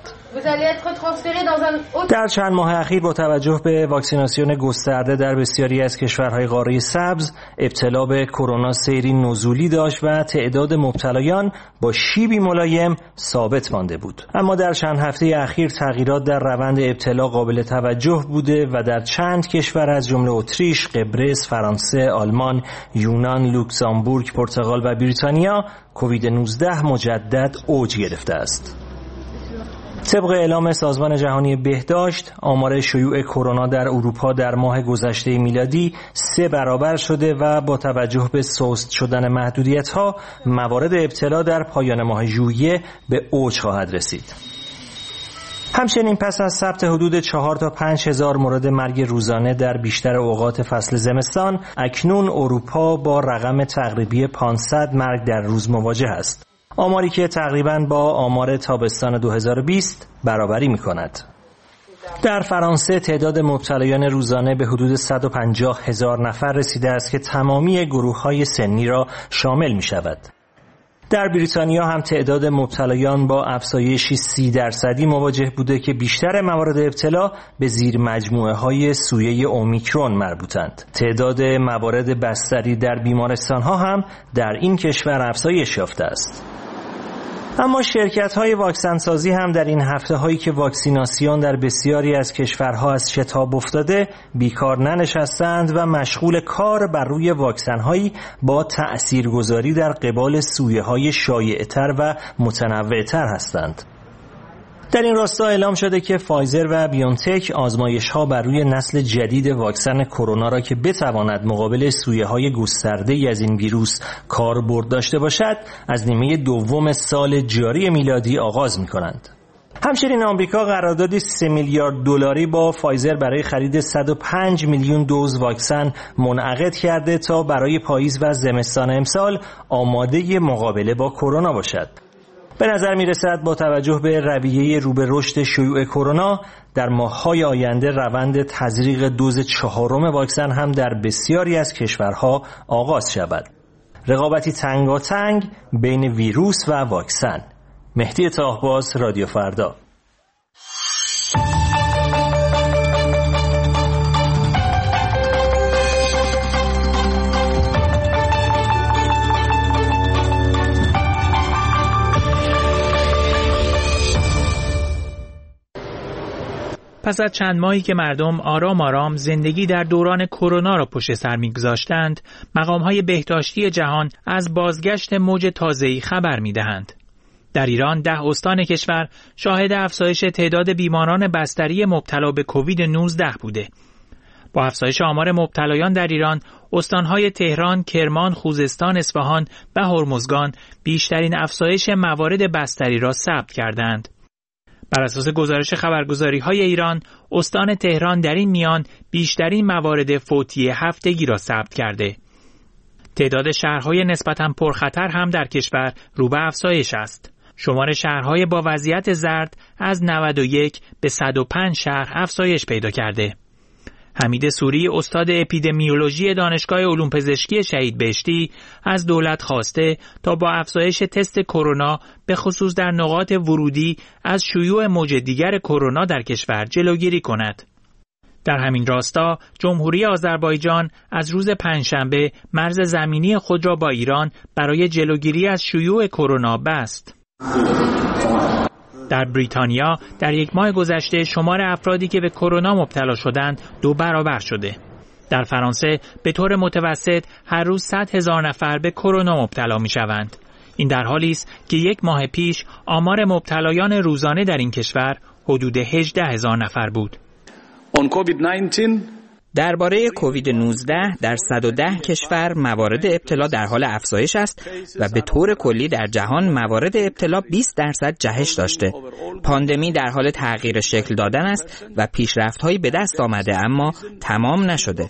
در چند ماه اخیر با توجه به واکسیناسیون گسترده در بسیاری از کشورهای قاره سبز، ابتلا به کرونا سیری نزولی داشت و تعداد مبتلایان با شیبی ملایم ثابت مانده بود. اما در چند هفته اخیر تغییرات در روند ابتلا قابل توجه بوده و در چند کشور از جمله اتریش، قبرس، فرانسه، آلمان، یونان، لوکزامبورگ، پرتغال و بریتانیا کووید 19 مجدد اوج گرفته است. طبق اعلام سازمان جهانی بهداشت، آمار شیوع کرونا در اروپا در ماه گذشته میلادی 3 برابر شده و با توجه به سست شدن محدودیت‌ها، موارد ابتلا در پایان ماه ژوئیه به اوج خواهد رسید. همچنین پس از ثبت حدود 4 تا 5 هزار مورد مرگ روزانه در بیشتر اوقات فصل زمستان، اکنون اروپا با رقم تقریبی 500 مرگ در روز مواجه است. آماری که تقریباً با آمار تابستان 2020 برابری می‌کند. در فرانسه تعداد مبتلایان روزانه به حدود 150 هزار نفر رسیده است که تمامی گروه‌های سنی را شامل می‌شود. در بریتانیا هم تعداد مبتلایان با افزایشی 30% مواجه بوده که بیشتر موارد ابتلا به زیر مجموعه‌های سویه اومیکرون مربوطند. تعداد موارد بستری در بیمارستان‌ها هم در این کشور افزایش یافته است. اما شرکت‌های واکسن سازی هم در این هفته‌هایی که واکسیناسیون در بسیاری از کشورها از شتاب افتاده بیکار ننشستند و مشغول کار بر روی واکسن‌هایی با تأثیرگذاری در قبال سویه‌های شایع‌تر و متنوع‌تر هستند. در این راستا اعلام شده که فایزر و بیونتک آزمایش‌ها بر روی نسل جدید واکسن کرونا را که بتواند مقابل سویه‌های گسترده‌ای از این ویروس کاربرد داشته باشد، از نیمه دوم سال جاری میلادی آغاز می‌کنند. همچنین آمریکا قراردادی 3 میلیارد دلاری با فایزر برای خرید 105 میلیون دوز واکسن منعقد کرده تا برای پاییز و زمستان امسال آماده مقابله با کرونا باشد. به نظر می رسد با توجه به رویه رو به رشد شیوع کرونا در ماه‌های آینده روند تزریق دوز 4 واکسن هم در بسیاری از کشورها آغاز شود. رقابتی تنگاتنگ بین ویروس و واکسن. مهدی طاهباز، رادیو فردا. پس از چند ماهی که مردم آرام آرام زندگی در دوران کرونا را پشت سر می‌گذاشتند، مقام‌های بهداشتی جهان از بازگشت موج تازه‌ای خبر می‌دهند. در ایران 10 استان کشور شاهد افزایش تعداد بیماران بستری مبتلا به کووید 19 بوده. با افزایش آمار مبتلایان در ایران، استان‌های تهران، کرمان، خوزستان، اصفهان و هرمزگان بیشترین افزایش موارد بستری را ثبت کردند. بر اساس گزارش خبرگزاری‌های ایران، استان تهران در این میان بیشترین موارد فوتی هفتگی را ثبت کرده. تعداد شهرهای نسبتاً پرخطر هم در کشور رو به افزایش است. شمار شهرهای با وضعیت زرد از 91 به 105 شهر افزایش پیدا کرده. حمید سوری استاد اپیدمیولوژی دانشگاه علوم پزشکی شهید بهشتی از دولت خواسته تا با افزایش تست کرونا به خصوص در نقاط ورودی از شیوع موج دیگر کرونا در کشور جلوگیری کند. در همین راستا جمهوری آذربایجان از روز پنجشنبه مرز زمینی خود را با ایران برای جلوگیری از شیوع کرونا بست. در بریتانیا در یک ماه گذشته شمار افرادی که به کرونا مبتلا شدند 2 برابر شده. در فرانسه به طور متوسط هر روز 100,000 نفر به کرونا مبتلا می شوند. این در حالی است که یک ماه پیش آمار مبتلایان روزانه در این کشور حدود 18,000 نفر بود. درباره کووید 19 در 110 کشور موارد ابتلا در حال افزایش است و به طور کلی در جهان موارد ابتلا 20% جهش داشته. پاندمی در حال تغییر شکل دادن است و پیشرفت‌هایی به دست آمده اما تمام نشده.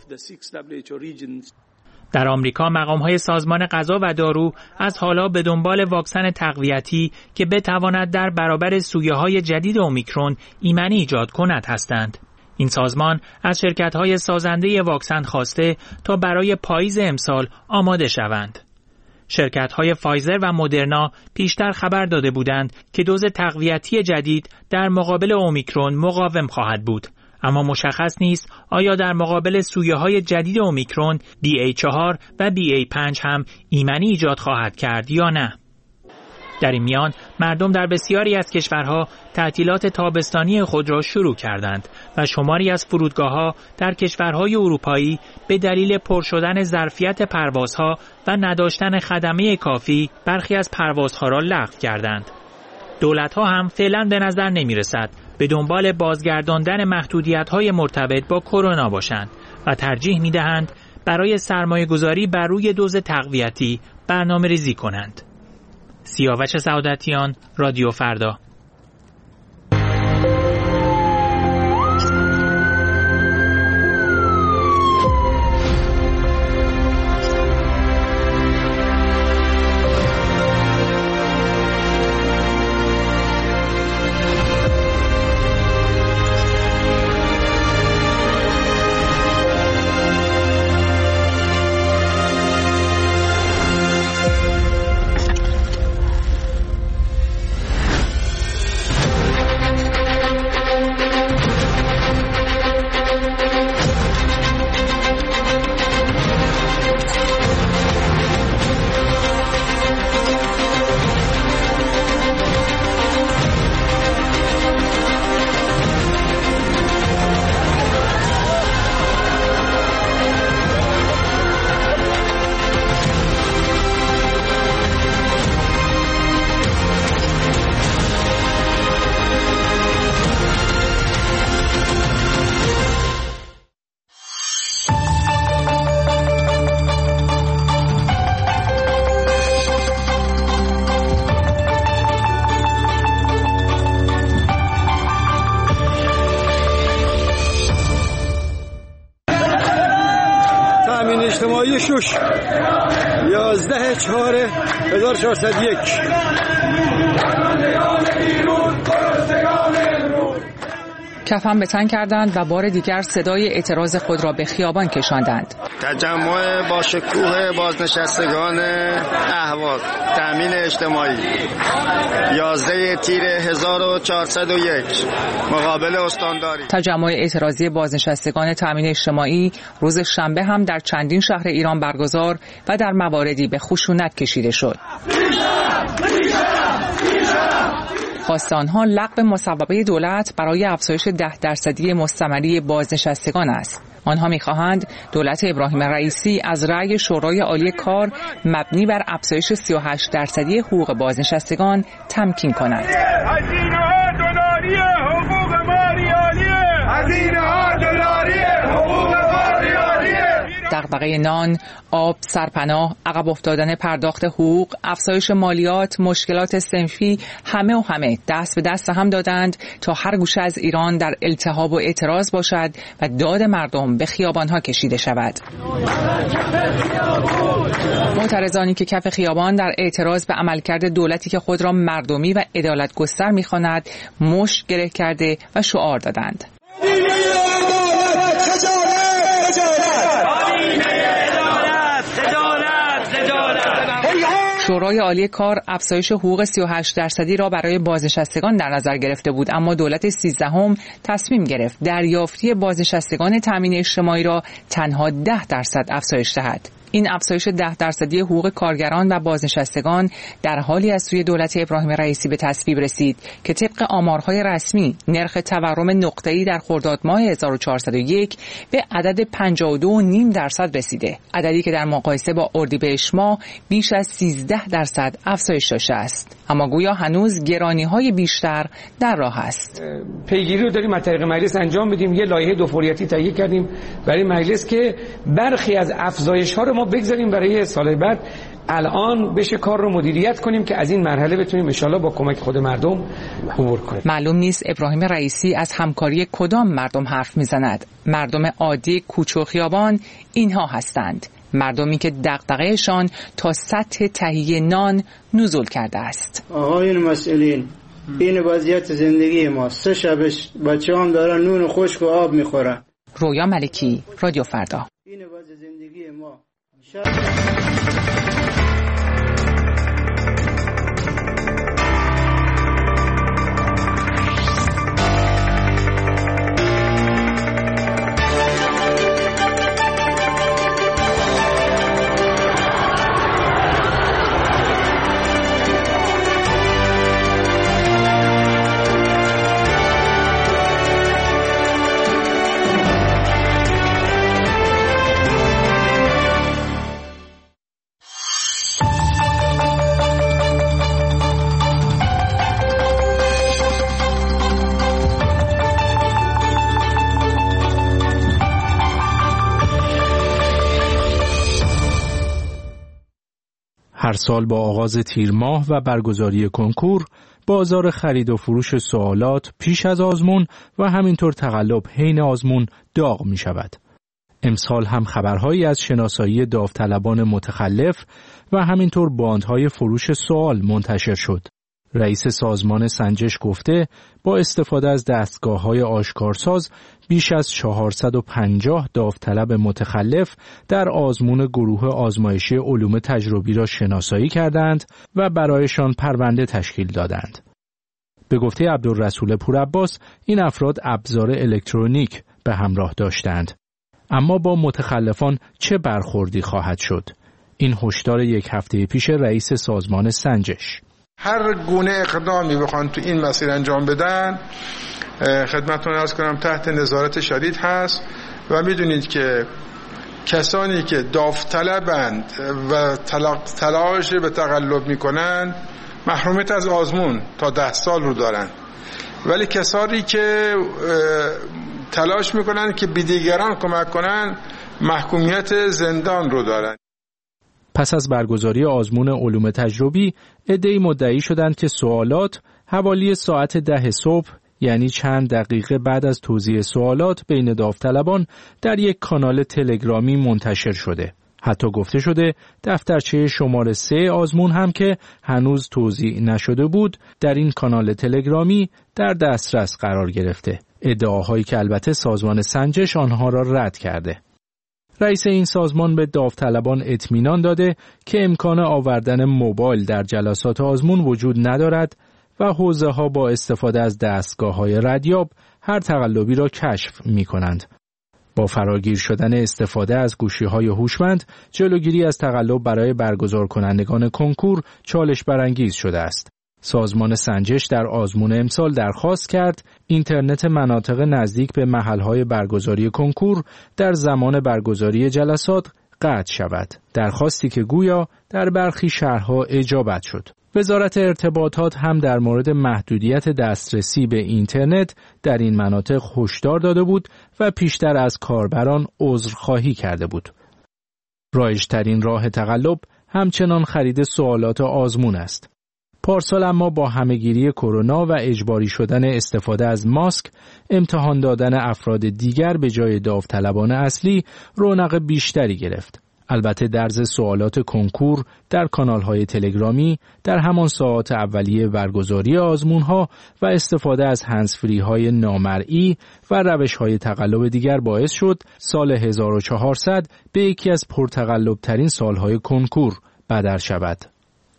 در آمریکا مقام‌های سازمان غذا و دارو از حالا به دنبال واکسن تقویتی که بتواند در برابر سویه‌های جدید اومیکرون ایمنی ایجاد کند هستند. این سازمان از شرکت‌های سازنده واکسن خواسته تا برای پاییز امسال آماده شوند. شرکت‌های فایزر و مدرنا پیشتر خبر داده بودند که دوز تقویتی جدید در مقابل اومیکرون مقاوم خواهد بود. اما مشخص نیست آیا در مقابل سویه‌های جدید اومیکرون BA4 و BA5 هم ایمنی ایجاد خواهد کرد یا نه. در این میان مردم در بسیاری از کشورها تعطیلات تابستانی خود را شروع کردند و شماری از فرودگاه‌ها در کشورهای اروپایی به دلیل پر شدن ظرفیت پروازها و نداشتن خدمه کافی برخی از پروازها را لغو کردند. دولت‌ها هم فعلا به نظر نمی‌رسد به دنبال بازگرداندن محدودیت‌های مرتبط با کرونا باشند و ترجیح می‌دهند برای سرمایه‌گذاری بر روی دوز تقویتی برنامه‌ریزی کنند. سیاوش سعادتیان، رادیو فردا. اجتماعی شوش 11/4/1401. کفن به تن کردند و بار دیگر صدای اعتراض خود را به خیابان کشاندند. تجمع با شکوه بازنشستگان اهواز تامین اجتماعی 11/1401 مقابل استانداری. تجمع اعتراضی بازنشستگان تامین اجتماعی روز شنبه هم در چندین شهر ایران برگزار و در مواردی به خشونت کشیده شد. خواست آنها لغو مصوبه دولت برای افزایش 10% مستمری بازنشستگان است. آنها می‌خواهند دولت ابراهیم رئیسی از رأی شورای عالی کار مبنی بر افزایش 38% حقوق بازنشستگان تمکین کند. هزینه‌ها دلاری حقوق ما ریالیه. هزینه‌ها دلاری حقوق ما ریالیه. دغدغه نان، آب، سرپناه، عقب افتادن پرداخت حقوق، افزایش مالیات، مشکلات صنفی، همه دست به دست هم دادند تا هر گوشه از ایران در التهاب و اعتراض باشد و داد مردم به خیابانها کشیده شود. معترضانی که کف خیابان در اعتراض به عملکرد دولتی که خود را مردمی و عدالت گستر می‌خواند مشت گره کرده و شعار دادند. شورای عالی کار افزایش حقوق 38% را برای بازنشستگان در نظر گرفته بود، اما دولت 13 تصمیم گرفت دریافتی بازنشستگان تامین اجتماعی را تنها 10% افزایش دهد. این افزایش 10% حقوق کارگران و بازنشستگان در حالی از سوی دولت ابراهیم رئیسی به تصویب رسید که طبق آمارهای رسمی نرخ تورم نقطه‌ای در خرداد ماه 1401 به عدد 52.5% رسیده، عددی که در مقایسه با اردیبهشت ماه بیش از 13% افزایش داشته است. اما گویا هنوز گرانی‌های بیشتر در راه است. پیگیری رو داریم از طریق مجلس انجام بدیم. یه لایحه دو فوریتی تهیه کردیم برای مجلس که برخی از افزایش‌ها رو ما بگذاریم برای سال بعد. الان بشه کار رو مدیریت کنیم که از این مرحله بتونیم ان شاءالله با کمک خود مردم عبور کنیم. معلوم نیست ابراهیم رئیسی از همکاری کدام مردم حرف میزند. مردم عادی کوچه و خیابان اینها هستند، مردمی که دغدغه‌شان تا سطح تهیه نان نزول کرده است. آقایون مسئولین، این وضعیت زندگی ما، 3 شبش بچه‌ام دارن نون خشک و آب میخورن. رویا ملکی، رادیو فردا. این وضع زندگی ما. هر سال با آغاز تیر ماه و برگزاری کنکور، بازار خرید و فروش سوالات پیش از آزمون و همینطور تقلب حین آزمون داغ می شود. امسال هم خبرهایی از شناسایی داوطلبان متخلف و همینطور باندهای فروش سوال منتشر شد. رئیس سازمان سنجش گفته با استفاده از دستگاه‌های آشکارساز بیش از 450 داوطلب متخلف در آزمون گروه آزمایشی علوم تجربی را شناسایی کردند و برایشان پرونده تشکیل دادند. به گفته عبدالرسول پورعباس این افراد ابزار الکترونیک به همراه داشتند. اما با متخلفان چه برخوردی خواهد شد؟ این هشدار یک هفته پیش رئیس سازمان سنجش. هر گونه اقدامی بخوان تو این مسیر انجام بدن خدمتتون عرض کنم تحت نظارت شدید هست و میدونید که کسانی که داوطلبند و تلاش به تقلب میکنن محرومیت از آزمون تا 10 سال رو دارن، ولی کسانی که تلاش میکنن که به دیگران کمک کنن محکومیت زندان رو دارن. پس از برگزاری آزمون علوم تجربی، عده‌ای مدعی شدند که سوالات حوالی ساعت 10 صبح، یعنی چند دقیقه بعد از توزیع سوالات بین داوطلبان در یک کانال تلگرامی منتشر شده. حتی گفته شده دفترچه شماره 3 آزمون هم که هنوز توزیع نشده بود در این کانال تلگرامی در دسترس قرار گرفته. ادعاهایی که البته سازمان سنجش آنها را رد کرده. رئیس این سازمان به داوطلبان اطمینان داده که امکان آوردن موبایل در جلسات آزمون وجود ندارد و حوزه‌ها با استفاده از دستگاه‌های ردیاب هر تقلبی را کشف می‌کنند. با فراگیر شدن استفاده از گوشی‌های هوشمند، جلوگیری از تقلب برای برگزار کنندگان کنکور چالش برانگیز شده است. سازمان سنجش در آزمون امسال درخواست کرد اینترنت مناطق نزدیک به محل‌های برگزاری کنکور در زمان برگزاری جلسات قطع شود. درخواستی که گویا در برخی شهرها اجابت شد. وزارت ارتباطات هم در مورد محدودیت دسترسی به اینترنت در این مناطق هشدار داده بود و پیشتر از کاربران عذرخواهی کرده بود. رایج‌ترین راه تقلب همچنان خرید سوالات آزمون است. پارسال اما با همه‌گیری کرونا و اجباری شدن استفاده از ماسک، امتحان دادن افراد دیگر به جای داوطلبان اصلی رونق بیشتری گرفت. البته درز سوالات کنکور در کانال‌های تلگرامی در همان ساعات اولیه برگزاری آزمون‌ها و استفاده از هندزفری‌های نامرئی و روش‌های تقلب دیگر باعث شد سال 1400 به یکی از پرتقلب‌ترین سال‌های کنکور بدل شود.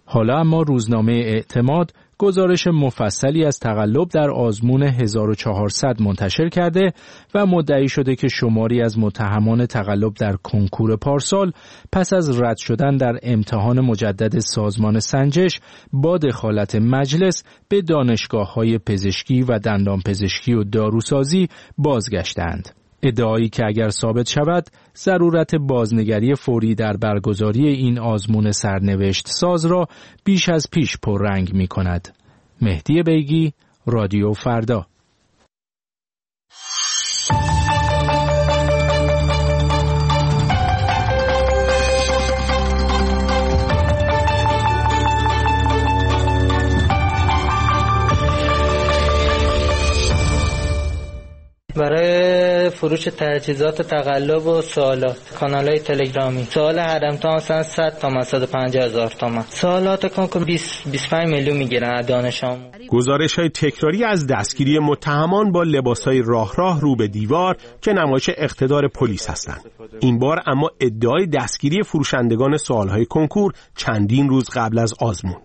حالا اما روزنامه اعتماد گزارش مفصلی از تقلب در آزمون 1400 منتشر کرده و مدعی شده که شماری از متهمان تقلب در کنکور پارسال پس از رد شدن در امتحان مجدد سازمان سنجش با دخالت مجلس به دانشگاه‌های پزشکی و دندانپزشکی و داروسازی بازگشتند. ادعایی که اگر ثابت شود ضرورت بازنگری فوری در برگزاری این آزمون سرنوشت ساز را بیش از پیش پررنگ می کند. مهدی بیگی، رادیو فردا. برای فروش تجهیزات تقلب و سوالات کانال‌های تلگرامی سوال حرم‌تا مثلا 100 تا 150,000 تومان، سوالات کنکور 25 میلیون میگیرن دانش آموز. گزارش‌های تکراری از دستگیری متهمان با لباس‌های راه رو به دیوار که نمایش اقتدار پلیس هستند. این بار اما ادعای دستگیری فروشندگان سوال‌های کنکور چندین روز قبل از آزمون.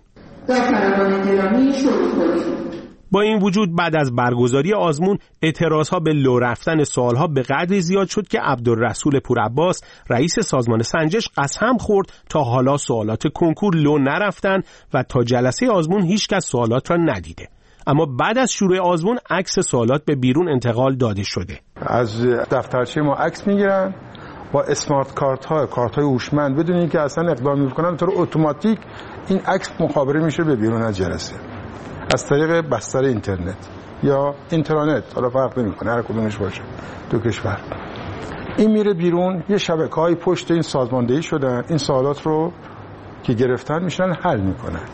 با این وجود بعد از برگزاری آزمون اعتراضها به لو رفتن سوالها به قدری زیاد شد که عبدالرسول پورعباس رئیس سازمان سنجش قسم خورد تا حالا سوالات کنکور لو نرفتن و تا جلسه آزمون هیچ کس سوالات را ندیده. اما بعد از شروع آزمون عکس سوالات به بیرون انتقال داده شده. از دفترچه ما عکس میگیرن با اسمارت کارت های هوشمند بدون اینکه اصلا اقدام میکنن به طور اتوماتیک این عکس مخابره میشه به بیرون از جلسه از طریق بستر اینترنت یا اینترنت، حالا فرق نمیکنه هر کدومش باشه دو کشور. این میره بیرون، یه شبکه‌های پشت این سازماندهی شدن، این سوالات رو که گرفتن میشن حل میکنن.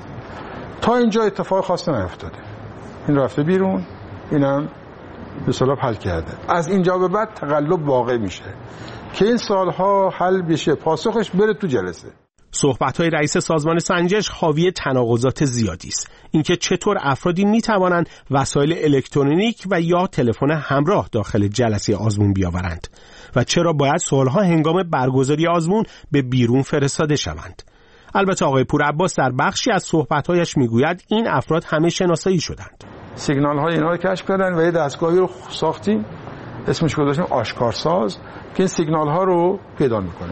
تا اینجا اتفاق خاصی نیفتاده. این رفته بیرون، اینم به اصطلاح حل کرده. از اینجا به بعد تقلب واقع میشه که این سوالها حل بشه، پاسخش بره تو جلسه. صحبت‌های رئیس سازمان سنجش حاوی تناقضات زیادی است. اینکه چطور افرادی می‌توانند وسایل الکترونیک و یا تلفن همراه داخل جلسه آزمون بیاورند و چرا باید سوال‌ها هنگام برگزاری آزمون به بیرون فرستاده شوند. البته آقای پورعباس در بخشی از صحبت‌هایش می‌گوید این افراد همه شناسایی شدند. سیگنال‌های اینا رو کشف کردن و یه دستگاهی رو ساختیم، اسمش گذاشتیم آشکارساز که این سیگنال‌ها رو پیدا می‌کنه.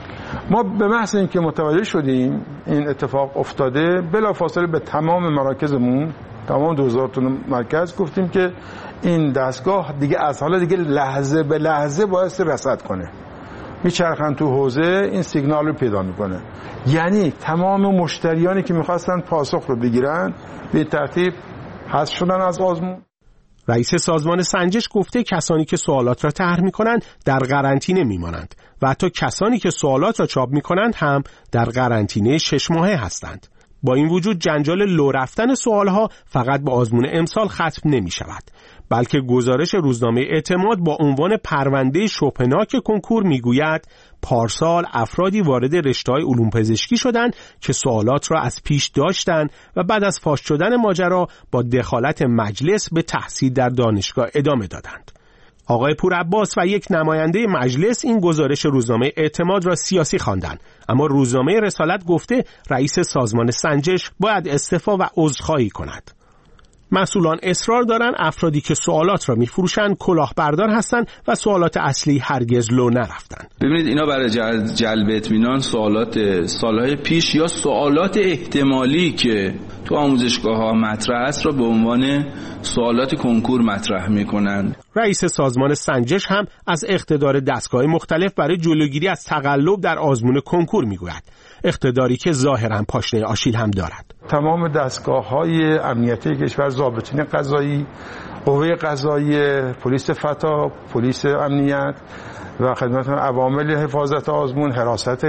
ما به محض اینکه متوجه شدیم این اتفاق افتاده بلافاصله به تمام مراکزمون، تمام 2000 تا مرکز گفتیم که این دستگاه دیگه از حالا دیگه لحظه به لحظه باید رصد کنه، میچرخن تو حوزه این سیگنال رو پیدا میکنه. یعنی تمام مشتریانی که میخواستن پاسخ رو بگیرن به ترتیب حذف شدن از آزمون. رئیس سازمان سنجش گفته کسانی که سوالات را طرح می‌کنند در قرنطینه می‌مانند و حتی کسانی که سوالات را چاپ می‌کنند هم در قرنطینه 6 ماهه هستند. با این وجود جنجال لو رفتن سوالها فقط با آزمون امسال ختم نمی‌شود، بلکه گزارش روزنامه اعتماد با عنوان پرونده شبهناک کنکور میگوید پارسال افرادی وارد رشته‌های علوم پزشکی شدند که سوالات را از پیش داشتند و بعد از فاش شدن ماجرا با دخالت مجلس به تحصیل در دانشگاه ادامه دادند. آقای پورعباس و یک نماینده مجلس این گزارش روزنامه اعتماد را سیاسی خواندند، اما روزنامه رسالت گفته رئیس سازمان سنجش باید استعفا و عذرخواهی کند. مسئولان اصرار دارند افرادی که سوالات را می‌فروشند کلاهبردار هستند و سوالات اصلی هرگز لو نرفتند. ببینید اینا برای جلب اطمینان سوالات سالهای پیش یا سوالات احتمالی که تو آموزشگاه‌ها مطرح است را به عنوان سوالات کنکور مطرح می‌کنند. رئیس سازمان سنجش هم از اقتدار دستگاه مختلف برای جلوگیری از تقلب در آزمون کنکور می‌گوید، اقتداری که ظاهراً پاشنه آشیل هم دارد. تمام دستگاه‌های امنیتی کشور، ضابطین قضایی، قوه قضایی، پلیس فتا، پلیس امنیت و خدمت عوامل حفاظت آزمون، حراست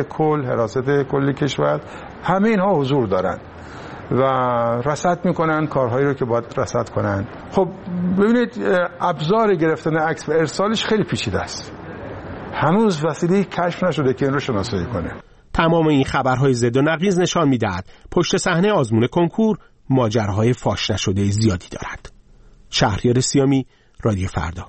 کل کشور، همه اینها حضور دارند و رصد میکنن کارهایی رو که باید رصد کنن. خب ببینید ابزار گرفتن عکس و ارسالش خیلی پیچیده است، هنوز وسیله کشف نشده که این رو شناسایی کنه. تمام این خبرهای زد و نقیض نشان میدهد پشت صحنه آزمون کنکور ماجراهای فاش نشده زیادی دارد. شهریار سیامی، رادیو فردا.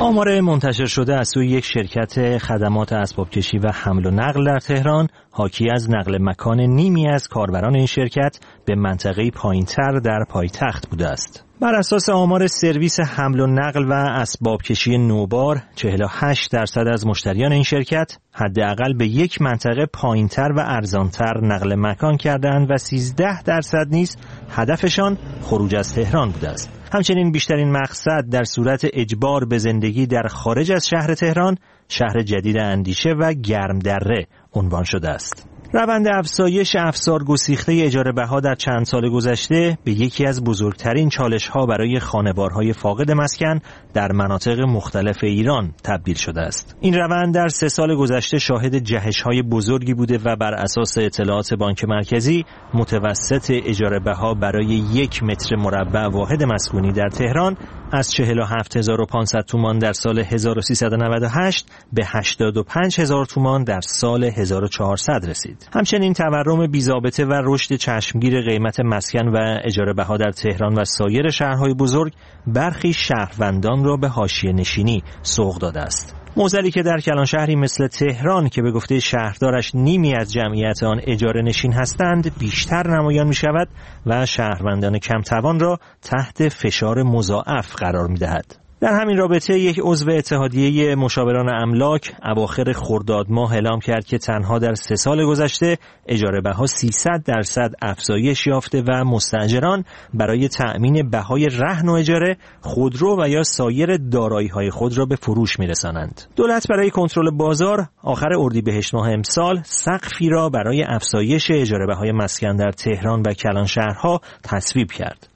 آمار منتشر شده از سوی یک شرکت خدمات اسبابکشی و حمل و نقل در تهران حاکی از نقل مکان نیمی از کاربران این شرکت به منطقه پایین‌تر در پایتخت بوده است. بر اساس آمار سرویس حمل و نقل و اسبابکشی نوبار 48% از مشتریان این شرکت حداقل به یک منطقه پایین‌تر و ارزان‌تر نقل مکان کردند و 13% نیز هدفشان خروج از تهران بوده است. همچنین بیشترین مقصد در صورت اجبار به زندگی در خارج از شهر تهران، شهر جدید اندیشه و گرمدره عنوان شده است. روند افزایش افسار گسیخته اجاره بها در چند سال گذشته به یکی از بزرگترین چالش‌ها برای خانوارهای فاقد مسکن در مناطق مختلف ایران تبدیل شده است. این روند در 3 سال گذشته شاهد جهش‌های بزرگی بوده و بر اساس اطلاعات بانک مرکزی متوسط اجاره بها برای 1 متر مربع واحد مسکونی در تهران از 47500 تومان در سال 1398 به 85000 تومان در سال 1400 رسید. همچنین تورم بی‌ضابطه و رشد چشمگیر قیمت مسکن و اجاره بها در تهران و سایر شهرهای بزرگ برخی شهروندان را به حاشیه نشینی سوق داده است. معضلی که در کلان شهری مثل تهران که به گفته شهردارش نیمی از جمعیت آن اجاره نشین هستند بیشتر نمایان می شود و شهروندان کم توان را تحت فشار مضاعف قرار می دهد. در همین رابطه یک عضو اتحادیه مشاوران املاک اواخر خرداد ماه اعلام کرد که تنها در 3 سال گذشته اجاره بها 300% افزایش یافته و مستاجران برای تأمین بهای رهن و اجاره خودرو و یا سایر دارایی‌های خود را به فروش می‌رسانند. دولت برای کنترل بازار آخر اردیبهشت ماه امسال سقفی را برای افزایش اجاره بهای مسکن در تهران و کلان شهرها تصویب کرد.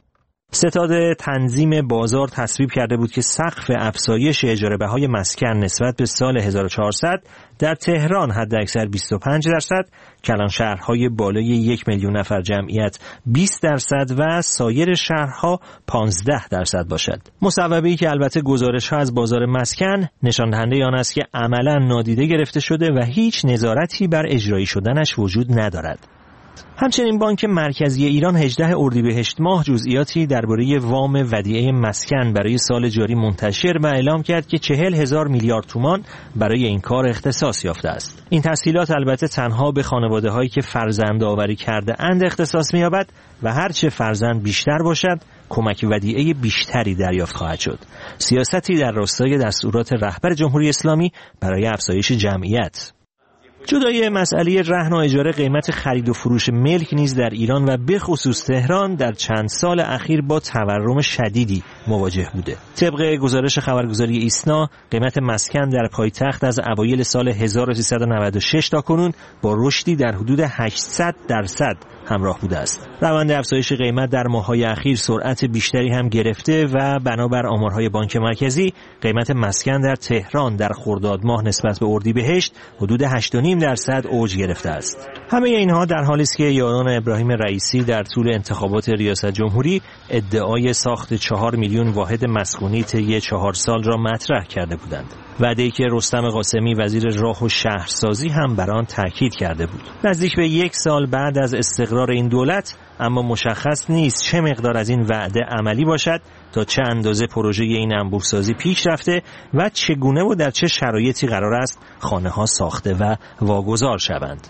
ستاد تنظیم بازار تصویب کرده بود که سقف افزایش اجاره بهای مسکن نسبت به سال 1400 در تهران حداکثر 25%، کلان شهرهای بالای 1 میلیون نفر جمعیت 20% و سایر شهرها 15% باشد. مصوبه‌ای که البته گزارش‌ها از بازار مسکن نشان دهنده آن است که عملاً نادیده گرفته شده و هیچ نظارتی بر اجرایی شدنش وجود ندارد. همچنین بانک مرکزی ایران 18 اردیبهشت ماه جزئیاتی درباره وام ودیعه مسکن برای سال جاری منتشر و اعلام کرد که 40,000 میلیارد تومان برای این کار اختصاص یافته است. این تسهیلات البته تنها به خانواده‌هایی که فرزند آوری کرده اند اختصاص می‌یابد و هرچه فرزند بیشتر باشد کمک ودیعه بیشتری دریافت خواهد شد. سیاستی در راستای دستورات رهبر جمهوری اسلامی برای افزایش جمعیت. جدای مسئله رهن و اجاره، قیمت خرید و فروش ملک نیز در ایران و به خصوص تهران در چند سال اخیر با تورم شدیدی مواجه بوده. طبق گزارش خبرگزاری ایسنا، قیمت مسکن در پایتخت از اوایل سال 1396 تا کنون با رشدی در حدود 800% همراه بوده است. روند افزایش قیمت در ماه‌های اخیر سرعت بیشتری هم گرفته و بنابر آمارهای بانک مرکزی قیمت مسکن در تهران در خرداد ماه نسبت به اردیبهشت حدود 8.5% اوج گرفته است. همه اینها در حالی است که یاران ابراهیم رئیسی در طول انتخابات ریاست جمهوری ادعای ساخت 4 میلیون واحد مسکونی طی 4 سال را مطرح کرده بودند. وعده‌ای که رستم قاسمی وزیر راه و شهرسازی هم بر آن تاکید کرده بود. نزدیک به 1 سال بعد از استقرار این دولت اما مشخص نیست چه مقدار از این وعده عملی باشد، تا چه اندازه پروژه این انبوه‌سازی پیش رفته و چگونه و در چه شرایطی قرار است خانه‌ها ساخته و واگذار شوند.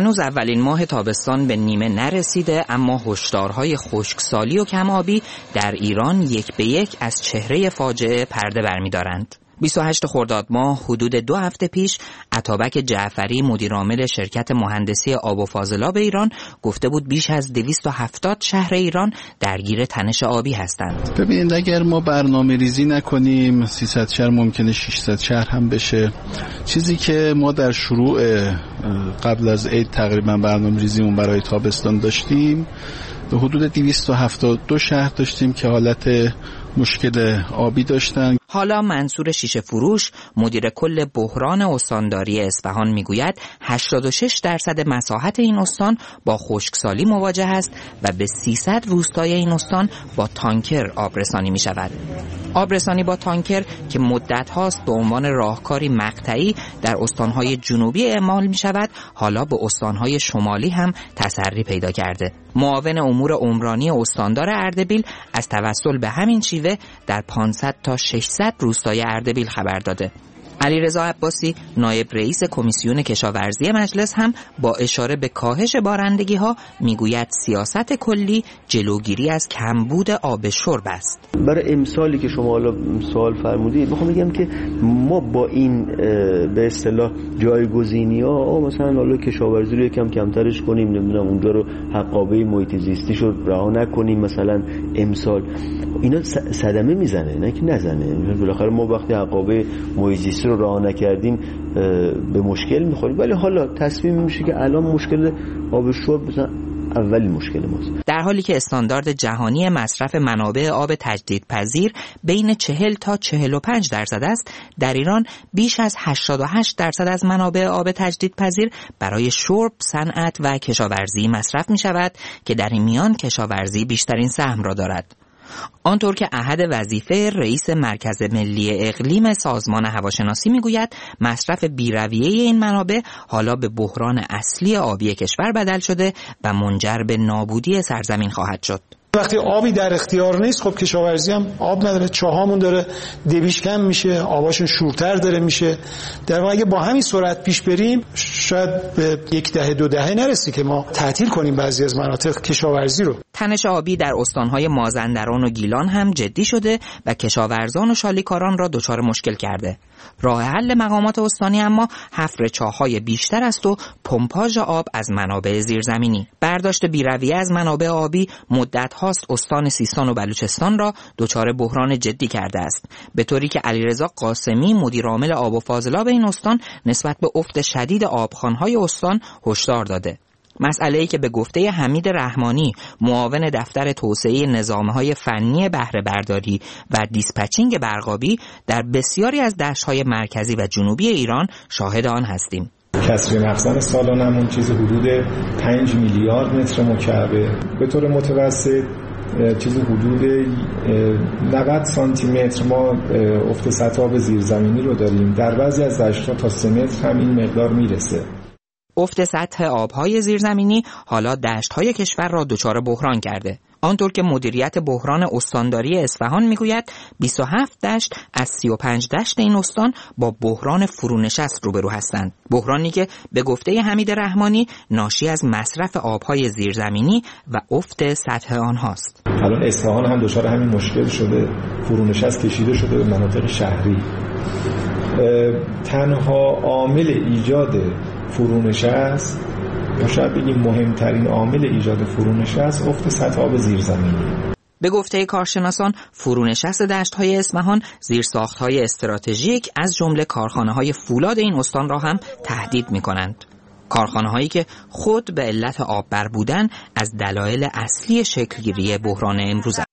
هنوز اولین ماه تابستان به نیمه نرسیده، اما هشدارهای خشکسالی و کم‌آبی در ایران یک به یک از چهره فاجعه پرده برمی‌دارند. 28 خرداد ماه حدود 2 هفته پیش عطابک جعفری مدیرعامل شرکت مهندسی آب و فاضلاب ایران گفته بود بیش از 270 شهر ایران درگیر تنش آبی هستند. ببینید اگر ما برنامه ریزی نکنیم 300 شهر ممکنه 600 شهر هم بشه. چیزی که ما در شروع قبل از عید تقریبا برنامه ریزیمون برای تابستان داشتیم به حدود 272 شهر داشتیم که حالت مشکل آبی داشتن. حالا منصور شیشه فروش مدیر کل بحران استانداری اصفهان میگوید 86% مساحت این استان با خشکسالی مواجه است و به 300 روستای این استان با تانکر آبرسانی می شود. آبرسانی با تانکر که مدت هاست به عنوان راهکاری مقطعی در استانهای جنوبی اعمال می شود، حالا به استانهای شمالی هم تسری پیدا کرده. معاون امور عمرانی استاندار اردبیل از توسل به همین شیوه در 500 تا 600 روستای اردبیل خبر داده. علیرضا عباسی نایب رئیس کمیسیون کشاورزی مجلس هم با اشاره به کاهش بارندگی‌ها میگوید سیاست کلی جلوگیری از کمبود آب شرب است. برای امسالی که شما حالا سوال فرمودید میخوام بگم که ما با این به اصطلاح جایگزینی‌ها مثلا حالا کشاورزی رو یکم کمترش کنیم، نمیدونم اونجا رو حقابه محیط زیستیش رو رها نکنیم، مثلا امسال اینا صدمه میزنه نه که نزنه. بالاخره ما وقتی حقابه محیط زیستی رو رها نکردیم به مشکل میخوریم، ولی حالا تصمیم میشه که الان مشکل آب شرب مثلا اولی مشکل ماست. در حالی که استاندارد جهانی مصرف منابع آب تجدیدپذیر بین 40 تا 45% است، در ایران بیش از 88% از منابع آب تجدیدپذیر برای شرب، صنعت و کشاورزی مصرف می شود که در این میان کشاورزی بیشترین سهم را دارد. آنطور که احد وظیفه رئیس مرکز ملی اقلیم سازمان هواشناسی میگوید مصرف بی‌رویه این منابع حالا به بحران اصلی آبی کشور بدل شده و منجر به نابودی سرزمین خواهد شد. وقتی آبی در اختیار نیست خب کشاورزی هم آب نداره، چاهامون داره دبیش کم میشه، آباشون شورتر داره میشه. در واقع اگه با همین سرعت پیش بریم شاید به 1 دهه 2 دهه نرسی که ما تعطیل کنیم بعضی از مناطق کشاورزی رو. تنش آبی در استانهای مازندران و گیلان هم جدی شده و کشاورزان و شالیکاران را دچار مشکل کرده. راه حل مقامات استانی اما حفر چاه‌های بیشتر است و پمپاژ آب از منابع زیرزمینی. برداشت بی‌رویه از منابع آبی مدت هاست استان سیستان و بلوچستان را دچار بحران جدی کرده است، به طوری که علیرضا قاسمی مدیرعامل آب و فاضلاب این استان نسبت به افت شدید آبخوان‌های استان هشدار داده. مسئله‌ای که به گفته حمید رحمانی معاون دفتر توسعه نظام‌های فنی بهره برداری و دیسپچینگ برقابی در بسیاری از دشت‌های مرکزی و جنوبی ایران شاهد آن هستیم. کسری مخزن سالانمون چیز حدود 5 میلیارد متر مکعب، به طور متوسط چیز حدود 90 سانتی متر ما افت سطح آب زیرزمینی رو داریم. در بعضی از دشت‌ها تا 3 متر هم این مقدار میرسه. افت سطح آبهای زیرزمینی حالا دشت‌های کشور را دچار بحران کرده. آنطور که مدیریت بحران استانداری اصفهان میگوید 27 دشت از 35 دشت این استان با بحران فرونشست روبرو هستند. بحرانی که به گفته حمید رحمانی ناشی از مصرف آبهای زیرزمینی و افت سطح آنهاست. الان اصفهان هم دچار همین مشکل شده، فرونشست کشیده شده به مناطق شهری. تنها عامل ایجاد فرونشست یا شاید بگیم مهمترین عامل ایجاد فرونشست افت سطح آب زیرزمینی. به گفته کارشناسان فرونشست دشت‌های اصفهان زیرساخت‌های استراتژیک از جمله کارخانه‌های فولاد این استان را هم تهدید می‌کنند. کارخانه‌هایی که خود به علت آببر بودن از دلایل اصلی شکلگیری بحران امروز